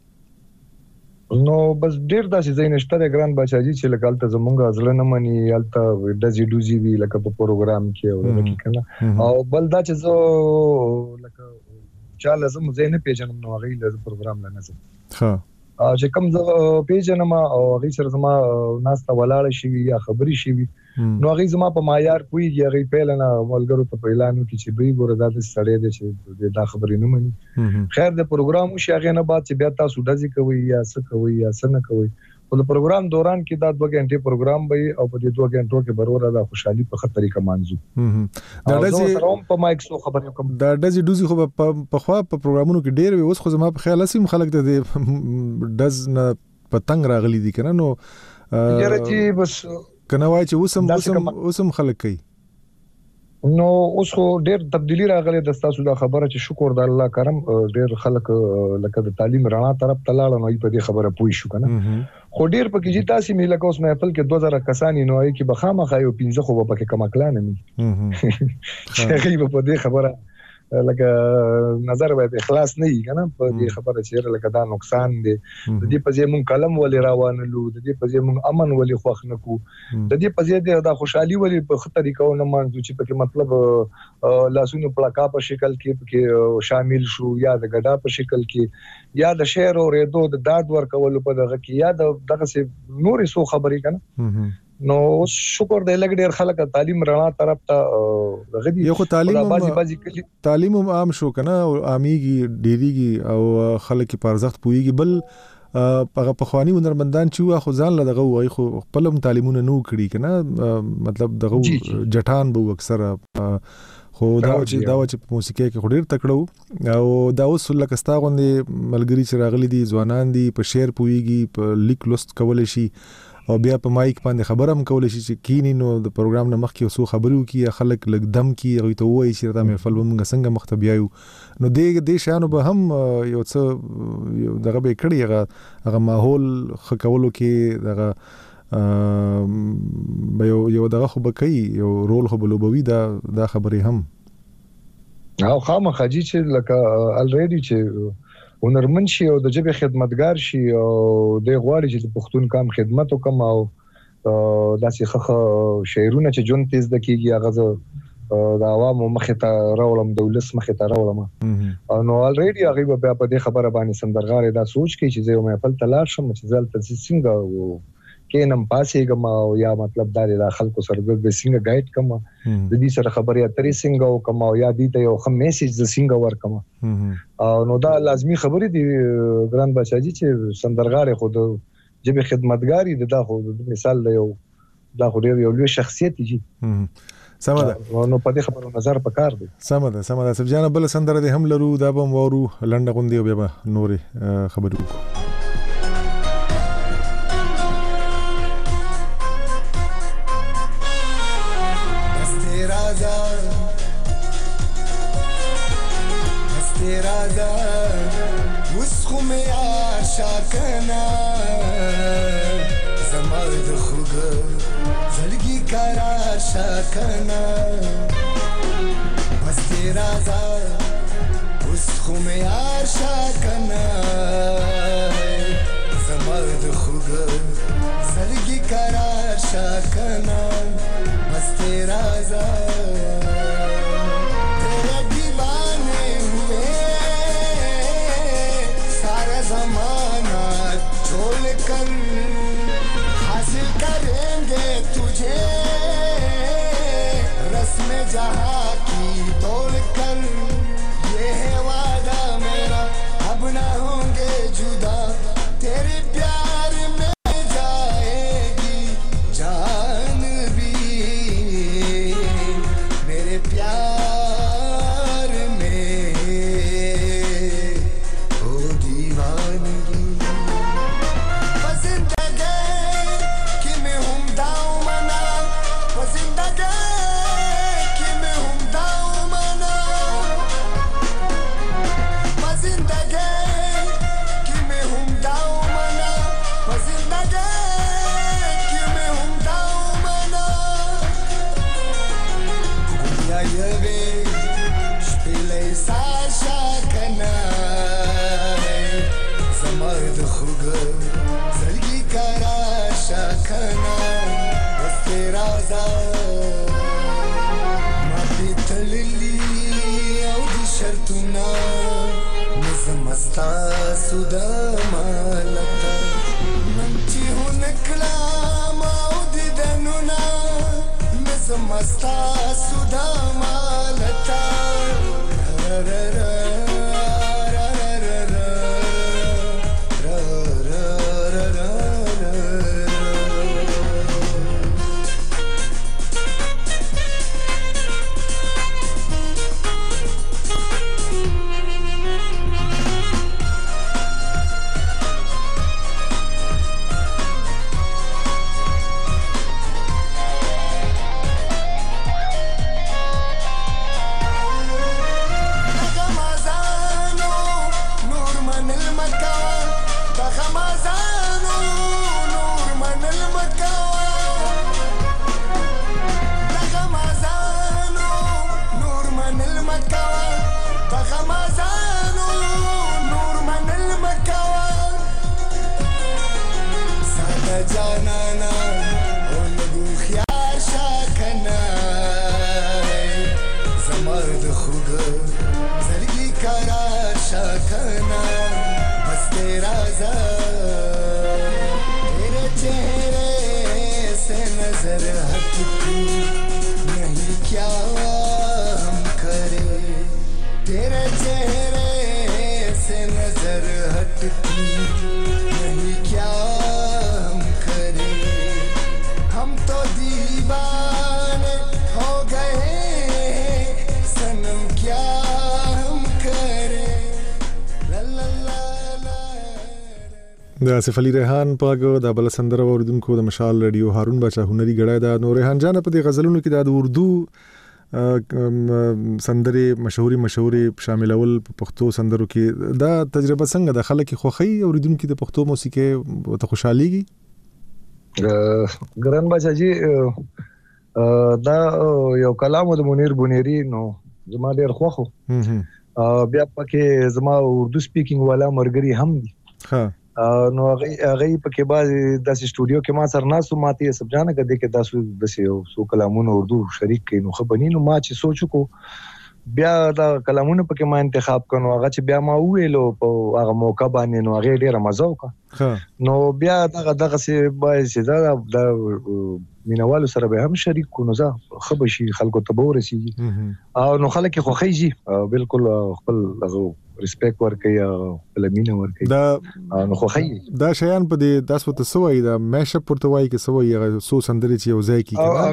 نو بس ډیر داسې ځای نشته د ګران بچاجي چې لکه الته زمونږ ځل نه مني الته دزي دوزي وی لکه په پروګرام کې او لکه کنه او بل دا چې زه لکه چاله زم زه نه پیژنم نو هغه له پروګرام لنه زه ها چې کوم زه پیژنم او هغه سره زما ناسته ولاړ شي یا خبري شي نو هغه زما په معیار کوي هغه پیلنه ملګرو ته اعلان وکړي چې به ګوره دا سړی دی چې دا خبرې نه مني خیر د پروګرام شي هغه نه بعد چې بیا تاسو دځي کوي یا څه کوي یا څه نه کوي په پروګرام دوران کې دا دوه غنټې پروګرام وي او په دې دوه غنټو کې برور دا خوشحالي په خطرې کې مانځو دا دځي تروم په مایک سو خبرې کوم دا دځي دوزي خو په خوا په پروګرامونو کې ډېر وي اوس خو زما په خیال اسیم خلک د دز نه پتنګ راغلي دي کنه نو یاره چې بس کنه وای چې اوسم اوسم اوسم خلک کوي نو اوس خو ډېر تبدیلی راغلی د تاسو دا خبره چې شکر د الله کرم ډېر خلک لکه د تعلیم رڼا طرف ته لاړ نو په دې خبره پوي شو کنه خو ډېر پکې چې تاسو مې لکه اوس محفل کې دوه زره کسانی نو ای کې بخامه خایو پنځه خو په کې کم کلان مې شي په دې خبره لکه نظر به اخلاص نه وي کنه په دې خبره چې لکه دا نقصان دی د دې په ځای مون کلم ولې روانلو د دې په ځای مون امن ولې خوښ نکو د دې په ځای د خوشحالي ولې په خطر طریقو نه مانځو چې په مطلب لاسونو پلاکا په شکل کې کې شامل شو یا د غډا په شکل کې یا د شعر او ریدو د داد ور کول په دغه کې یا دغه څه نورې سو خبرې کنه نو شکر دې لګ ډېر خلک تعلیم رڼا طرف ته غدي یو خو تعلیم بازي بازي کلی تعلیم عام شو کنه او عاميږي ډېریږي او خلک په ارزښت پويږي بل هغه په خواني هنرمندان چې خو ځان لږه وای خو خپل تعلیمونه نو کړی کنه مطلب دغه جټان بو اکثر خو دا چې دا چې موسیقي کې ډېر تکړو او دا اوس لکه ستا غوندې ملګری چې راغلي دي ځوانان دي په شعر پويږي په لیک لوست کول شي او بیا په مایک باندې خبرم کول شي چې کینی نو د پروګرام نه مخکې وسو خبرو کی خلک لګ دم کی او ته وایي چې دا مې فلم موږ څنګه مختبیایو نو دې دې شانو به هم یو څه دغه به کړی هغه هغه ماحول خکولو کې دغه به یو یو دغه خو بکای یو رول خو بلوبوي دا دا خبرې هم او خامخا چې لکه الریډي چې هنرمند شي او د جبه خدمتګار شي او د غواړي چې د پښتون کام خدمت وکم او داسې خخ شعرونه چې جون تیز دکېږي هغه د عوامو مخه ته راولم د ولس مخه ته راولم نو الریډي هغه بیا په دې خبره باندې سندرغاړي دا سوچ کوي چې زه مې خپل تلاش شم چې ځل ته څنګه کینم پاسې کوم او یا مطلب دا د خلکو سره د څنګه گایډ کوم د دې سره خبرې اترې څنګه کوم او یا دې ته یو خم میسج د څنګه ورکم او نو دا لازمی خبرې دي ګران بچاجي چې سندرغاړي خود جبه خدمتګاری د دا خو مثال دی یو دا خو ډیر یو لوی شخصیت دی سمه ده نو په دې خبرو نظر پکار دی سمه ده سمه ده سبجانه بل سندره دې هم لرو دا بم وورو لنډه غوندي او بیا نورې خبرو وسخو می آشا کنا زما د خوګ زړګي قرار شا کنا بس رازا وسخو می آشا کنا زما د خوګ زړګي قرار شا کنا بس رازا जहाँ की तोड़ कर ये है वादा मेरा अब ना होंगे जुदा तेरे प्यार में जाएगी जान भी मेरे प्यार में हो दीवानगी पसंद गए कि मैं हूँ दाऊ मना पसंद गए सुदा मालता मंची हूँ निकला माउद दनुना मिस मस्ता सुदा मालता د آصف علي ریحان پاګه د بل سندره اوریدونکو د مشال رادیو هارون بچا هنري غړای دا نو ریحان جان په دې غزلونو کې د اردو سندره مشهوري مشهوري شاملول په پښتو سندرو کې دا تجربه څنګه د خلک خوخي اوریدونکو د پښتو موسیقي ته خوشاليږي ګران بچا جی دا یو کلام د منیر بنيري نو زما ډیر خوخو بیا پکې زما اردو سپیکینګ والا مرګري هم دي ها نو هغه هغه پکې باز د سټوډیو کې ما سره ناسو ماته سب جانه کده کې تاسو د سو کلامونو اردو شریک کینو خبرني نو ما چې سوچ کو بیا دا کلامونه پکې ما انتخاب کړو هغه چې بیا ما ویلو په هغه موقع باندې نو هغه ډیره مزه وکړه نو بیا دغه دغه سي باید چې دا د مینوالو سره به هم شریک کو نو زه خبر شي خلکو ته به ورسیږي او نو خلک خو خيږي بالکل خپل ریسپیکټ ورکړي لمینه ورکړي دا نو خو خي دا شیان په دې تاسو ته سوې دا مېش پورتوای کې سوې سو سندري چې یو ځای کې هغه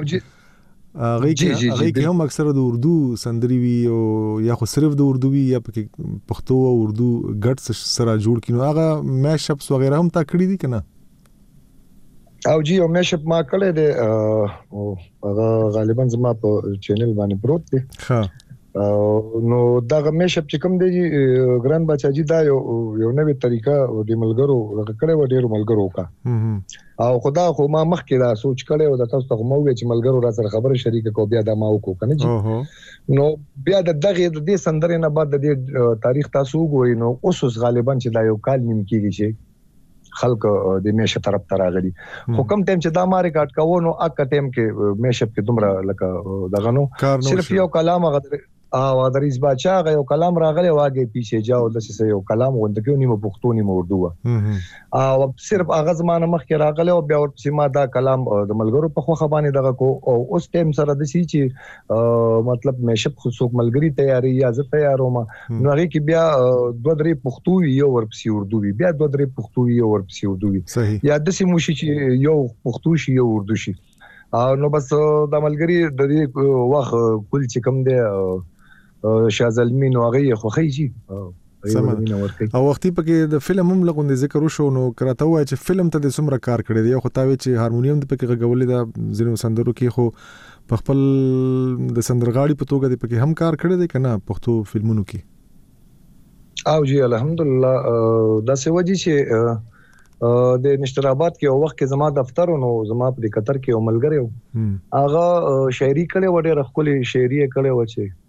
کې هم اکثره د اردو سندري وي او یا خو صرف د اردو وي یا پښتو او اردو ګډ سره جوړ کینو هغه مېش اپس وغیرہ هم تا کړی دي کنه او جی او مېش اپ ما کړی دی او هغه غالبا زما په چینل باندې پروت دی ها نو دا میشپ چې کوم دی ګران بچا جی دا یو یو نوې طریقه د ملګرو کړه و ډیر ملګرو کا او خدا خو ما مخکې دا سوچ کړه او د تاسو ته مو وی چې ملګرو را سره خبره شریک کو بیا دا ما وکړو کنه جی نو بیا د دغه د دې سندرې نه بعد د دې تاریخ تاسو وګورئ نو اوس غالبا چې دا یو کال نیم کېږي چې خلک د میشه طرف ته راغلي خو کوم ټیم چې دا ما ریکارډ کاوه نو اګه ټیم کې میشه په دومره لکه دغه نو صرف یو کلام غوډه او دریز بچا یو کلام راغلی واګه پیچھے جاو د څه یو کلام وند کې نیمه پښتو نیمه اردو او صرف هغه زمانه مخ کې راغلی او بیا ورپسې ما دا کلام د ملګرو په خو خبانه دغه کو او اوس ټیم سره د سې چې مطلب مېشپ خصوص ملګری تیاری یا زه تیاروم نو هغه کې بیا دوه درې پښتو یو ورپسې اردو بیا دوه درې پښتو یو ورپسې اردو یا د سې موشي چې یو پښتو شي یو اردو شي نو بس د ملګری د دې وخت کول چې کم دی شازلمین او هغه خوخی شي او وختي پکې د فلم هم لغون ذکر وشو نو کراته وای چې فلم ته د څومره کار کړی دی خو تاوی چې هارمونیم د پکې غوولې د زینو سندرو کې خو په خپل د سندرغاړي په توګه د پکې هم کار کړی دی کنه پښتو فلمونو کې او جی الحمدلله دا سوجي چې د نشتر آباد کې یو وخت کې زما دفتر نو زما په قطر کې یو ملګری و هغه شاعري کړي وړه رخلي شاعري کړي و چې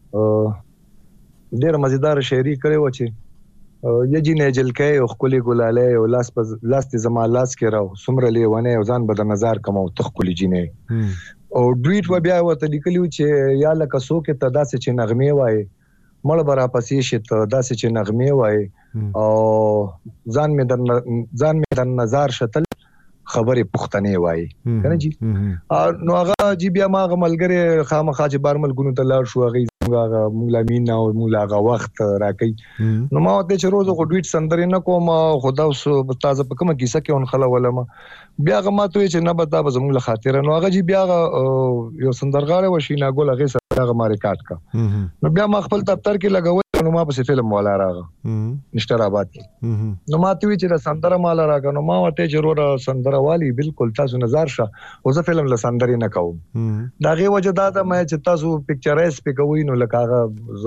ډېر مزیدار شاعري کړي و چې یجی نه جلکې او خولي ګلاله او لاس په لاس ته زما لاس کې راو سمره لیونه او ځان بد نظر کوم او تخولي جنې او ډویټ و بیا وته لیکلو چې یا لکه سو کې تداسه چې نغمه وای مړ برا پسې شت داسه چې نغمه وای او ځان مې در ځان مې در نظر شتل خبره پښتنې وای کنه جی نو هغه جی بیا ما غملګری خامخا چې بارمل ګونو ته لاړ شو هغه هغه مولامین او مولاغه وخت راکې نو ما ته چې روز غو ډویټ سندرې نه کوم خدا اوس تازه په کومه کیسه کې اون خلا ولما بیا هغه ما ته چې نه بدا به زموږ خاطر نو هغه جی بیا یو سندرغاړی وشي نه ګول هغه سره هغه ما ریکارډ کا نو بیا ما خپل دفتر کې لګول نو ما په فلم والا راغه نشتر آباد کې نو ما ته چې د سندره مال راغه نو ما ته ضرور سندره والی بالکل تاسو نظر شه او زه فلم له سندرې نه کوم دا غي وجه دا ته مې چې تاسو پکچرایز پکوي نو لکه هغه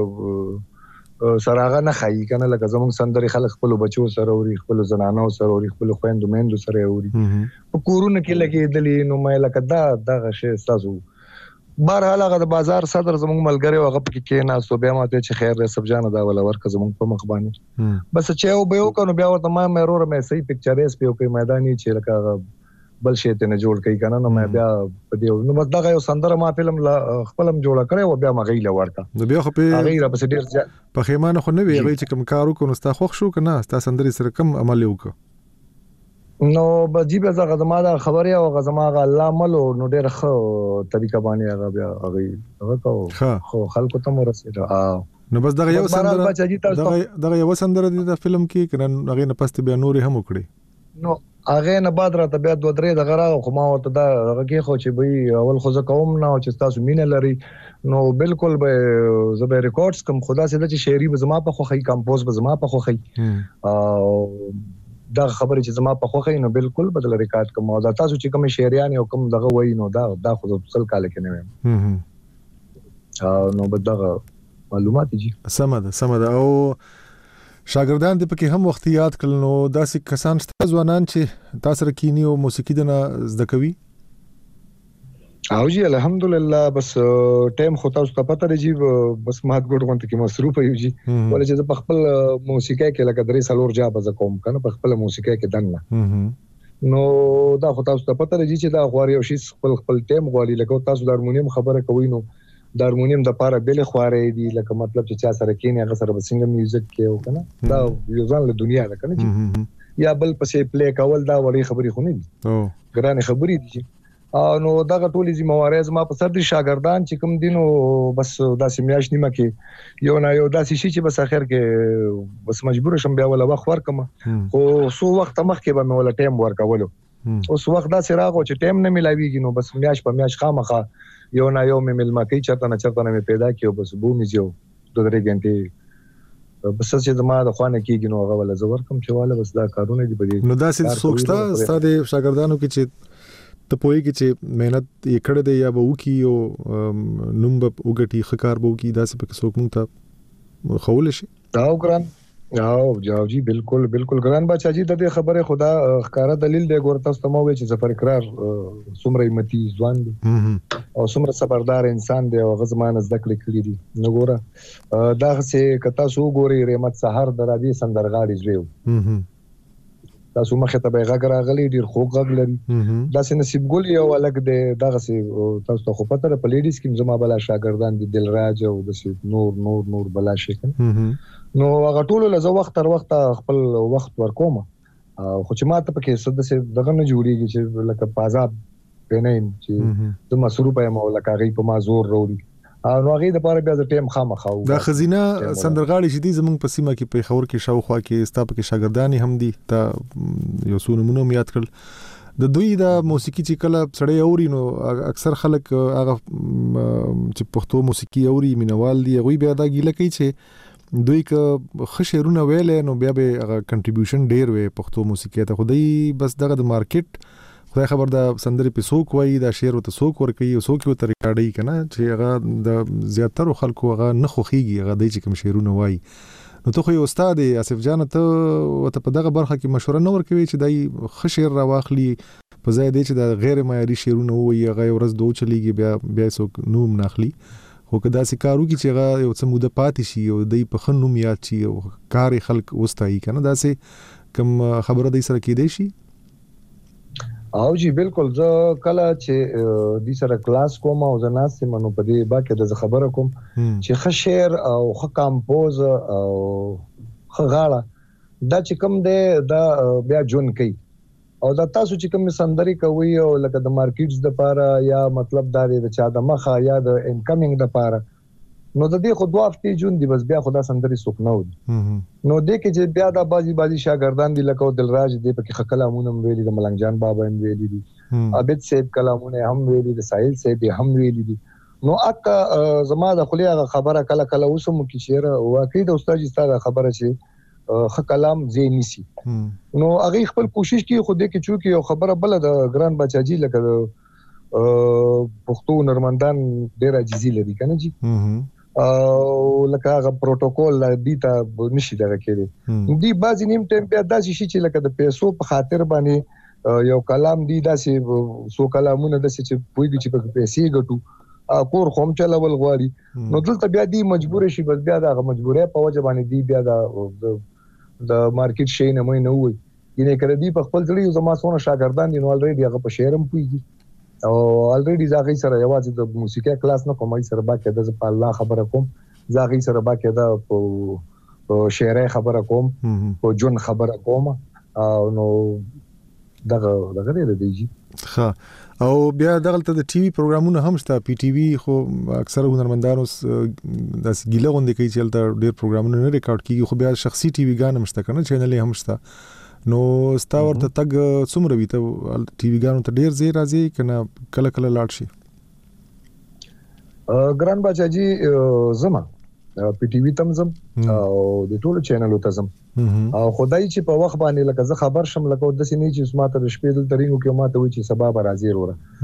زمونږ سره هغه نه خایي کنه لکه زمونږ سندري خلک خپل بچو سره اوري خپل زنانو سره اوري خپل خويندو میندو سره اوري په کورونه کې لګېدلې نو مې لکه دا دغه شی تاسو بهرحال هغه د بازار صدر زمونږ ملګری هغه پکې کې نه سو بیا ماته چې خیر دې سب جان دا ولا ورکه زمونږ په مخ باندې بس چې او به وکړو بیا ورته ما مې رور مې صحیح پکچرز په کوي میداني چې لکه بل شي ته نه جوړ کړي کنه نو مې بیا په دې نو بس دا یو سندره ما فلم خپلم جوړ کړی او بیا ما غیله ورکا نو بیا خو په غیره بس ډیر په خیمانه خو نه وی غي چې کوم کارو کو نو ستا خوښ شو کنه ستا سندري سره کم عمل وکړه نو بجیب زغه زما دا خبره او غزما غ الله مل نو ډېر خو طریقه باندې هغه بیا هغه هغه کو خو خلکو ته مرسته نو بس دغه یو سندره دغه دغه یو سندره د فلم کې کنه هغه نه پست بیا نور هم وکړي نو هغه نه بعد را ته بیا دوه درې دغه را خو ما ورته دا هغه کې خو چې به اول خو زه کوم نه چې تاسو مینه لري نو بالکل به زبر ریکارډز کوم خدا سره چې شاعري به زما په خوخي کمپوز به زما په خوخي او دا خبره چې زما په خوخه نو بالکل بدل ریکارډ کوم او دا تاسو چې کوم شعریان او کوم دغه وای نو دا دا خو څل کال کې نه ویم ها نو بدغه معلومات دي سمده سمده او شاګردان دې پکې هم وخت یاد کړل نو داسې کسان شته ځوانان چې تاسو رکینی او موسیقي دنه زده کوي او جی الحمدلله بس ټیم خو تاسو ته پته دی بس مات ګډ غونته کې مصروف یو جی ولې چې په خپل موسیقي کې لکه درې سالور جا بز کوم کنه په خپل موسیقي کې دنه نو دا خو تاسو ته پته دی چې دا غوړی او شي خپل خپل ټیم غوړي لکه تاسو د هارمونیم خبره کوي نو د هارمونیم د پاره بل خوارې دي لکه مطلب چې چا سره کینې هغه سره بسنګ میوزیک کې او کنه دا یو ځان له دنیا ده کنه یا بل پسې پلی کول دا وړي خبري خو نه دي او ګرانه خبري دي نو دغه ټولې ذمہواري زما په سر دي شاګردان چې کوم دینو بس داسې میاش نیمه کې یو نه یو داسې شي چې بس اخر کې بس مجبور شم بیا ولا وخت ورکم خو سو وخت مخ کې به مې ولا ټیم ورکولو اوس وخت داسې راغو چې ټیم نه ملاويږي نو بس میاش په میاش خامخه یو نه یو مې ملما کوي چرته نه چرته نه پیدا کیو بس بو مې زیو دوه درې غنټې بس چې زما د خوانه کېږي نو هغه ولا زور کم چواله بس دا کارونه دي بده نو داسې سوچتا ستاسو شاګردانو کې چې ته پوهیږي چې مهنت یې کړې دی یا به وکي او نوم به وګټي خکار به وکي داسې پکې څوک مونږ ته خول شي دا ګران او جاو جی بالکل بالکل ګران بچا جی د دې خبره خدا ښکارا دلیل دی ګور تاسو ته مو وی چې ظفر اقرار څومره همتی ځوان دی او څومره صبردار انسان دی او غزمان زده کړې کړې دي نو ګوره دا څه کتا سو ګوري رحمت سحر درابي سندرغاړي زویو تاسو مخه ته به غږ راغلی ډیر خوږ غږ لري دا سه نصیب ګل یو الګ دی دغه سه تاسو ته خو پته ده په لیډیز کې زما بلا شاګردان دي دلراج او د نور نور نور بلا شکن نو هغه ټول له وخت تر وخت خپل وخت ورکوم خو چې ماته پکې صد سه دغه نه جوړیږي چې لکه پازاب پېنین چې د مصروف یم او لکه غي په مازور وروړي نو هغه د پاره بیا د ټیم خامخاو دا خزینه سندرغاړي چې دي زمونږ په سیمه کې په خور کې شاوخوا کې ستا په کې شاګردانی هم دي تا یو څو نمونه یاد کړل د دوی د موسیقي چې کله سړی اوري نو اکثر خلک هغه چې پښتو موسیقي اوري مینوال دي هغه بیا دا ګیله کوي چې دوی که خشرونه ویلې نو بیا به هغه کنټریبیوشن ډیر وي پښتو موسیقي ته خدای بس دغه د مارکیټ خدای خبر دا سندري په سوق وای دا شعر وته سوق ور کوي او سوق یو طریقې کنه چې هغه د زیاتره خلکو هغه نه خوخيږي هغه د چې کوم شعرونه وای نو ته خو یو استاد اسف جان ته وته په دغه برخه کې مشوره نه ورکوي چې دای خشیر را واخلي په ځای دی چې د غیر معیاري شعرونه وای هغه ورځ دوه چلیږي بیا بیا سوق نوم ناخلي خو کدا سي کارو کې چې هغه یو څه موده پاتې شي او دای په خنوم یاد شي او کار خلک وستایي کنه دا سي کوم خبره دای سره کې دی شي او جی بالکل زه کله چې د سره کلاس کوم او زه ناس منو په دې باکه د خبره کوم چې ښه شعر او ښه کمپوز او ښه غاړه دا چې کوم دی دا بیا جون کوي او دا تاسو چې کوم سندري کوي او لکه د مارکیټس د پاره یا مطلب دا د چا د مخه یا د انکمینګ د پاره نو د دې خو دوه هفتې جون دی بس بیا خدا سندري سوک نه ودی نو دې کې چې بیا د بازي بازي شاګردان دي لکه دلراج دی په کې کلامونه ویلي د ملنګ جان بابا هم ویلي دي عابد صاحب کلامونه هم ویلي د ساحل صاحب هم ویلي دي نو اکا زما د خلیه خبره کله کله اوسم کې شعر واقعي د استاد ستاره خبره چې خ کلام زینی سي نو هغه خپل کوشش کوي خو دې کې چې یو خبره بل د ګران بچاجي لکه پښتو نرمندان ډیر عجزي لري کنه جی او لکه هغه پروتوکول دی ته نشي دغه کېږي دی بعضی نیم ټیم په داسې شي چې لکه د پیسو په خاطر باندې یو کلام دی داسې سو کلامونه داسې چې پویږي چې په پیسې ګټو کور خوم چلول غواړي نو دلته بیا دی مجبور شي بس بیا دا مجبورې په وجه باندې دی بیا دا د مارکیټ شي نه مې نه وي ینه کړه دی په خپل ځړي زما سونه شاګردان دي نو الریډي هغه په شعرم پويږي او الریډي زاغي سره یوازې د موسیقي کلاس نه کومای سره باکه د په الله خبره کوم زاغي سره باکه د په شعر خبره کوم په جون خبره کوم او نو دغه دغه دی دیږي ها او بیا دغه ته د ټي وي پروګرامونه هم شته پی ټي وي خو اکثر هنرمندانو د ګیله غونډه کوي چې تل ډېر پروګرامونه نه ریکارډ کیږي خو بیا شخصي ټي وي ګان هم شته کنه چینل هم شته نو ستا ورته تګ څومره وي ته ټي وي ګانو ته ډېر زی راځي کنه کله کله لاړ شي ګران بچاجي زما پی ټي وي تم زم او د ټولو چینلو ته زم او خدای چې په وخت باندې لکه زه خبر شم لکه د سینې چې سماته شپې دل ترینګو کې ماته وی چې سبا به راځي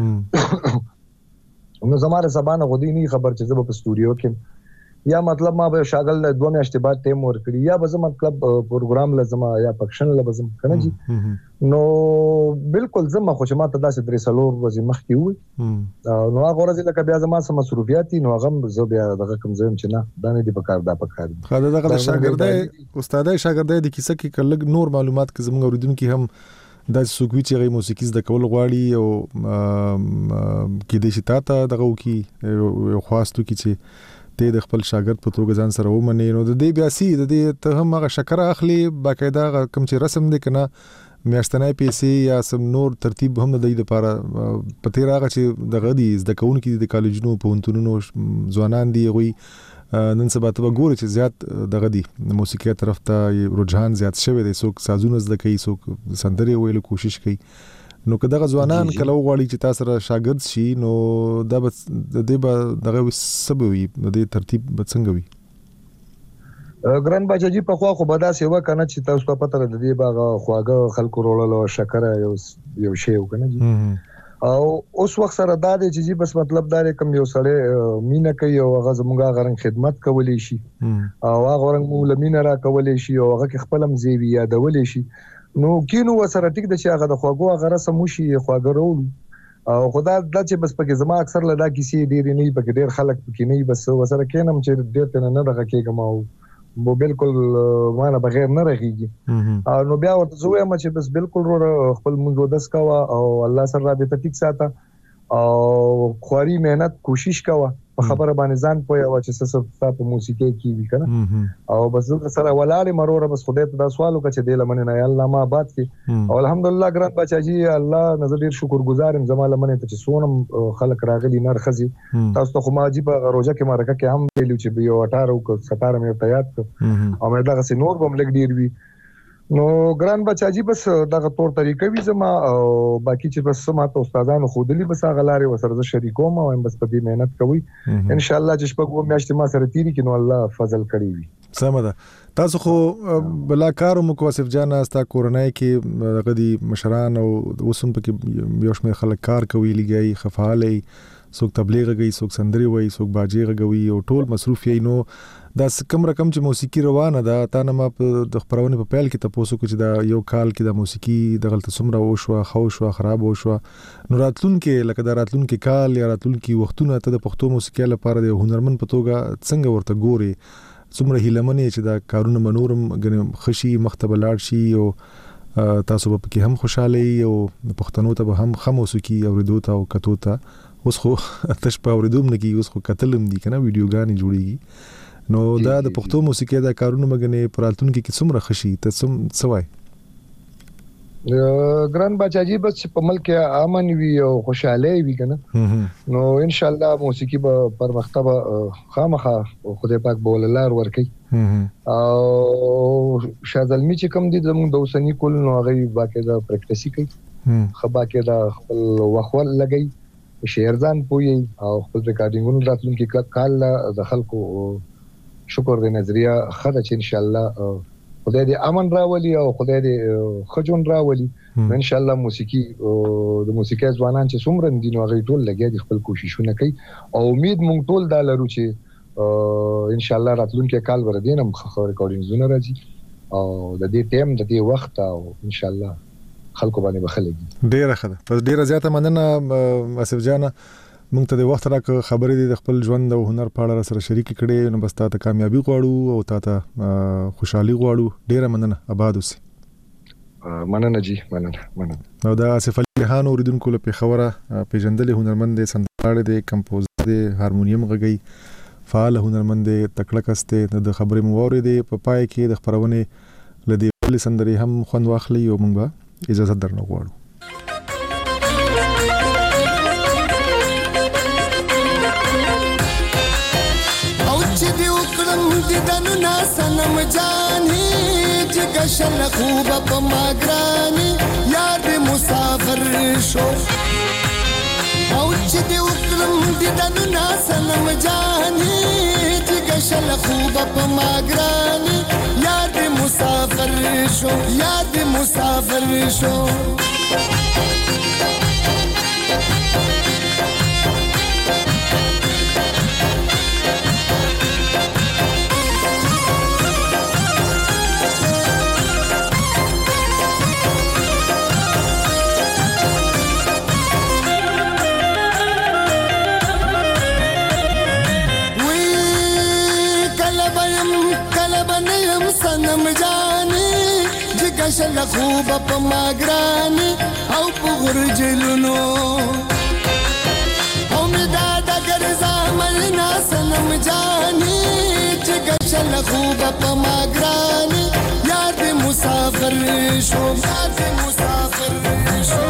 وره نو زماره سبانه غوډی نه خبر چې زه په سټوډیو کې یا مطلب ما به شاګل دوه میاشتې بعد ټیم ور کړی یا به مطلب پروګرام لازم یا پکشن لازم کنه جی نو بالکل زما خو چې ما ته داسې درې سلور ورځې مخکې وي نو هغه ورځ لکه بیا زما سم مصروفیاتي نو هغه زه بیا دغه کوم زم چې نه دا نه دی په کار دا په کار خاله دغه شاګردای استادای شاګردای د کیسه کې کله نور معلومات کې زموږ اوریدونکو هم د سوګوي چې موسیقي زده کول غواړي او کې د شتا ته دغه کی یو خواستو کی چې ته د خپل شاګرد په توګه ځان سره ومنې نو د دې بیا سي د دې ته هم هغه شکر اخلي باقاعده کوم چې رسم دی کنه میاشتنۍ پیسې یا سم نور ترتیب هم د دې لپاره پته راغی چې دغه دي زده کوونکي د کالجونو په پونتونو ځوانان دي غوي نن سبا ته وګوري چې زیات دغه دي موسیقي طرف ته رجحان زیات شوی دی څوک سازونه زده کوي څوک سندري ویلو کوشش کوي نو که دغه ځوانان کله وغواړي چې تاسو سره شاګرد شي نو دا به د دې به دغه سبوي د دې ترتیب به څنګه وي ګران بچاجي په خوا خو به دا سیوا کنه چې تاسو په پته د دې باغ خواګه خلکو رولو شکر یو یو شی وکنه جی او اوس وخت سره دا دی چې بس مطلب دا دی کوم یو سړی مینا کوي او هغه زموږه غرنګ خدمت کولی شي او هغه غرنګ مولمینه را کولی شي او هغه خپلم زیوی یادولی شي نو کینو وسره ټیک د چې هغه د خواګو هغه رسم شي خواګرول او خدا د چې بس پکې زما اکثر لدا کیسې ډېری نه پکې ډېر خلک پکې نه بس وسره کینم چې ډېر تنه نه دغه کېګم او مو بالکل مانه بغیر نه راغیږي او نو بیا ورته زوی ما چې بس بالکل خپل مونږ ودس کاوه او الله سره رابطه ټیک ساته او خوري مهنت کوشش کاوه په خبره باندې ځان پوي او چې څه څه په موسیقي کې وی کنه او بس زه سره ولاله مرور بس خدای ته دا سوال وکړه چې دله مننه یا الله ما آباد کې او الحمدلله ګران بچاجي الله نظر ډیر شکر گزارم زماله منه ته چې سونم خلک راغلي نرخزي تاسو ته خو ما عجیب روزه کې مارکه کې هم ویلو چې یو اٹھارہ او ستاره مې تیار کړ او مې دا غسي نور بم لګ ډیر وی نو ګران بچاجي بس دغه تور طریقې وی زما او باقي چې بس ما ته استادانو خودلی بس غلاري وسره شریکوم او بس په دې مهنت کوي ان شاء الله چې شپږ میاشتې ما سره تیری کینو الله فضل کړی وي سمه ده تاسو خو بلا کارو مکواسف جان استا کورنۍ کې غدي مشران او وسم پکې یو شمېر خلک کار کوي لګي خفاله څوک تبلیغ کوي څوک سندري وایي څوک باجی غوي او ټول مصروف یې نو دا کم رقم چې موسیقي روانه ده تا نه ما د خبرونه په پیل کې تاسو کو چې دا یو کال کې د موسیقي د غلط سمره او شو خو شو خراب او شو نو راتلون کې لکه دا راتلون کې کال یا راتلون کې وختونه ته د پښتو موسیقي لپاره د هنرمن په توګه څنګه ورته ګوري څومره هیلمنې چې دا کارونه منورم غنم خشي مختبه لاړ شي او تاسو په کې هم خوشاله او پښتنو ته به هم خموسیقي اوریدو ته او کتو ته اوس خو تاسو په اوریدوم نه کې اوس خو کتلم دي کنه ویډیوګانې جوړيږي نو دا د پښتو موسیقي دا کارونه مګنې پرالتون کې څومره خشي ته څوم سوای ګران بچاجي بس په ملک امن وي او خوشاله وي کنه نو ان شاء الله موسیقي به پر مختبه خامخه خدای پاک بوللار ورکي او شازلمی چې کوم دي زموږ د اوسنی کول نو هغه باقاعده پریکټیسي کوي خبا کې دا خپل وخول لګي شهرزان پوي او خپل ریکارډینګونو راتلونکي کال د خلکو شکر دې نظریه خدای چې ان شاء الله خدای دې امن راولي او خدای دې خجون راولي ان شاء الله موسیقي د موسیقي ځوانان چې څومره دي نو هغه ټول لګي د خپل کوششونه کوي او امید مونږ ټول دا لرو چې ان شاء الله راتلونکي کال ور دینم خو ریکارډینګونه راځي او د دې ټیم د دې وخت او ان شاء الله خلکو باندې بخلګي ډیره خده په ډیره زیاته مننه اسف جانا مونږ ته د وخت راک خبرې د خپل ژوند او هنر په اړه سره شریک کړي نو بس تاسو کامیابی غواړو او تاسو خوشحالي غواړو ډیره مننه آباد اوسئ مننه جی مننه مننه نو دا اسف علي خان اوریدونکو له خبره پیژندل هنرمند سندرغاړي د کمپوزر د هارمونیم غږی فعال هنرمند تکړه کسته د خبرې موري دی په پای کې د خبرونه لدی سندري هم خوند واخلي او مونږ اجازه درنه غواړو دنو نا سنم جانی جگہ شل خوب پا ماگرانی یار مسافر شو اوچ دی اکرم دی دنو نا سنم جانی جگہ شل خوب پا ماگرانی یار مسافر شو یار مسافر شو سنم جانی جگہ خوب پا ماگرانی او پا غرجلونو او مدادا گرزا ملنا سنم جانی جگہ خوب پا ماگرانی یاد مسافر شو یاد مسافر شو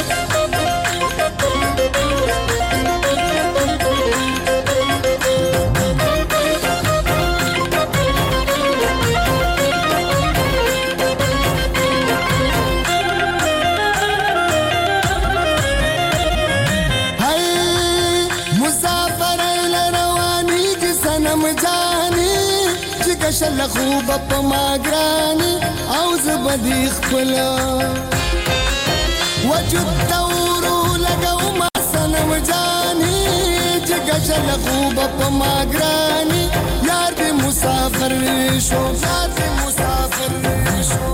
شل خوب پا ماگرانی او زبدی خپلا وجود دورو لگو جاني جګه شل خوب په ماګراني یار دې مسافر شو یار دې مسافر شو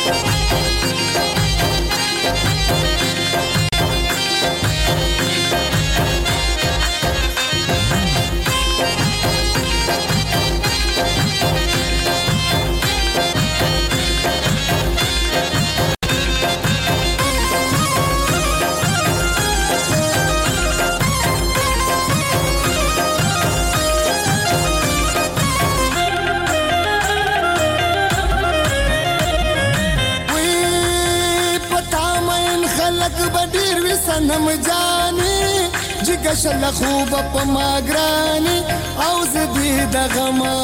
سنم جاني جګه شل خوب په ماګراني او زدي دغما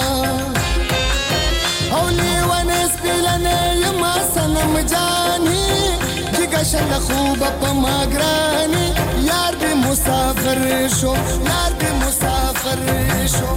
او لیوان سپلنه یما سنم جاني جګه شل خوب په ماګراني یار دې مسافر شو یار دې مسافر شو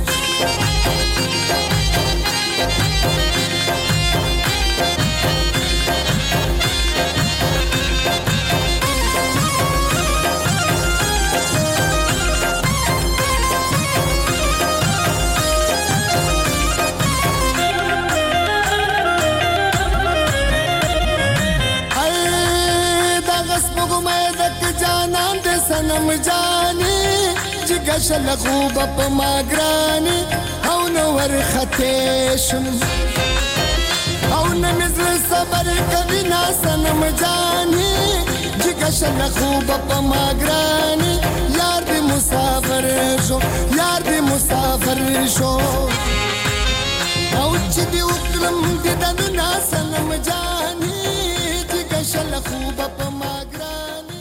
سنم جاني جګه شل خوب په ماګراني او نور ختیشم او نمزل صبر کوي نا سنم جاني جګه شل خوب په ماګراني یار دې مسافر شو یار دې مسافر شو او چې دې وکړم دې دنو نا سنم جاني جګه شل خوب په ماګراني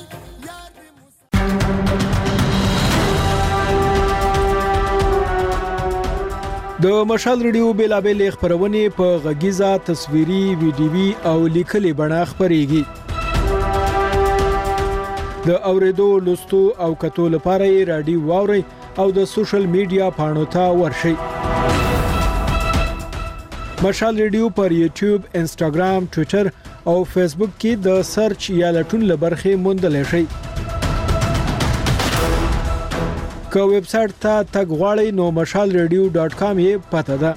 د مشال ریډیو بیلابل خبرونه په غږیزه تصویري ویډیوي او لیکلي بڼه خبريږي د اوریدو لوستو او کتو لپاره رادیو واوري او د سوشل میډیا پاڼو ته ورشي مشال ریډیو پر یوټیوب انسټاګرام ټوئیټر او فیسبوک کې د سرچ یا لټون لبرخه موندل شي که ویب سټ ته تګ غواړئ نو مشال ریډیو ډاټ کام یې پته ده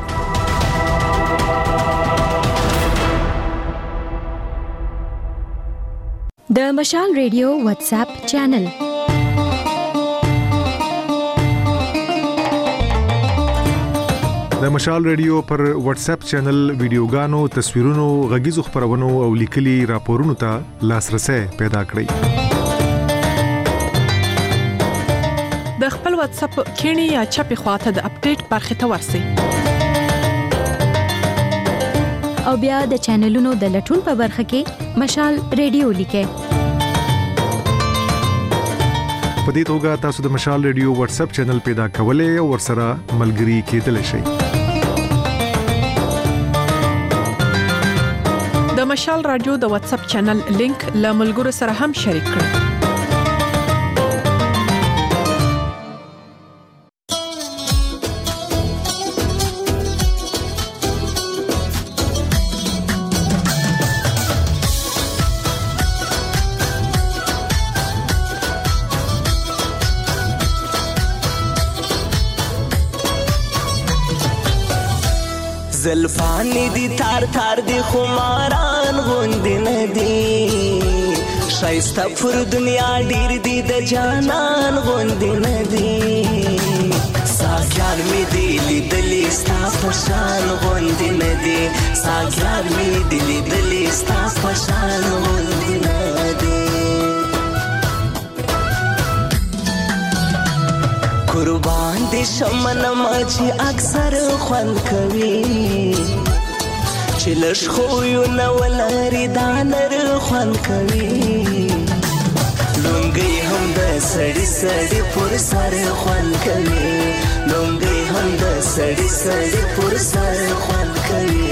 د مشال ریډیو واتس اپ چینل د مشال ریډیو پر واتس اپ چینل ویډیوګانو تصویرونو غږیزو خبرونو او لیکلي راپورونو ته لاسرسي پیدا کړئ د خپل واتس اپ کینی یا چپی خواته د اپډیټ برخه ته ورسئ او بیا د چینلونو د لټون په برخه کې مشال ریډیو لیکئ په دې توګه تاسو د مشال ریډیو واتس اپ چینل پیدا کولای او ورسره ملګري کېدلی شئ د مشال رادیو د واتس اپ چینل لینک له ملګرو سره هم شریک کړئ زلفانی دی تار تار دی خماران غوندی ندی شایسته پر دنیا ډیر دی د جانان غوندی ندی ساګیان می دی لیدلی ستا پشان غوندی ندی ساګیان می دی لیدلی ستا پشان غوندی ندی قربان دي شمن ماچی اکثر خوان کوي چلش خو یو نو لري دانر خوان کوي لونګي هم د سړی سړی پر سر خوان کوي لونګي هم د سړی سړی پر سر خوان کوي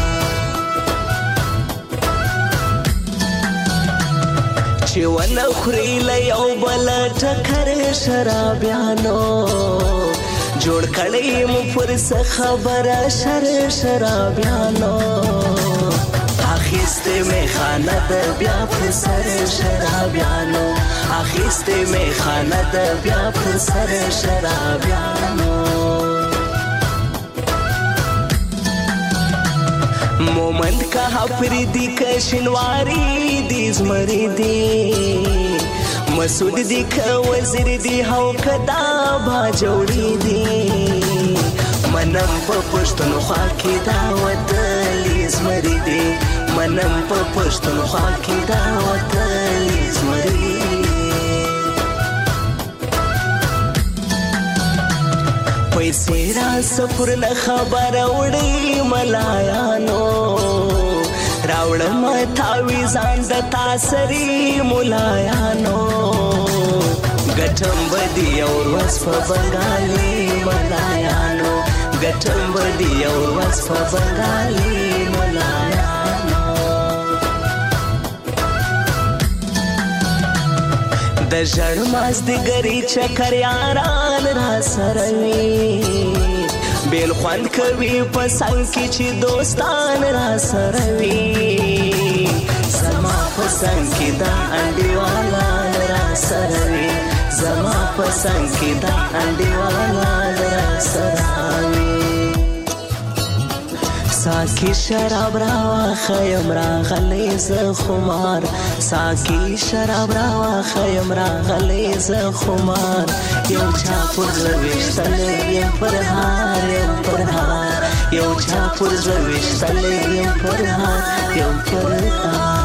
چې ونه خوري له یو بل ټکر شرابيانو جوړ کړی مو پر څه خبره شر شرابيانو اخی اخیسته می خانه د بیا پر سر شرابیانو اخیسته می خانه د بیا پر سر شرابیانو مومند کا حفری که شنواری دی زمری دی مسعود دی که وزیر دی هاو کدا با جوړی دی منم په پښتونخوا کې دا وطن زمری دی منم په پښتونخوا کې دا وطن زمری پیسې را سفر نه خبر وړي ملایانو راوړم تاوی ځان د تاسری ملایانو ګټم بدی اور وس په بنگالي ملایانو ګټم بدی اور وس په بنگالي ملایانو د ژړ ماز د ګری چکر یاران را سره وي بیل خوند کوي په څنګ کې چې دوستان را سره وي زما په څنګ کې دا انډیوالان را سره وي زما په څنګ کې دا انډیوالان را سره وي ساکی شراب راوا خیم را غلی ز خمار ساکی شراب راوا خیم را غلی ز خمار یو چا پر زویشتل یم پر هار یم پر هار یو چا پر زویشتل یم پر هار یم پر هار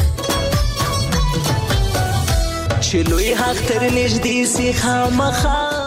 چې لوی حق تر نږدې سي خامخا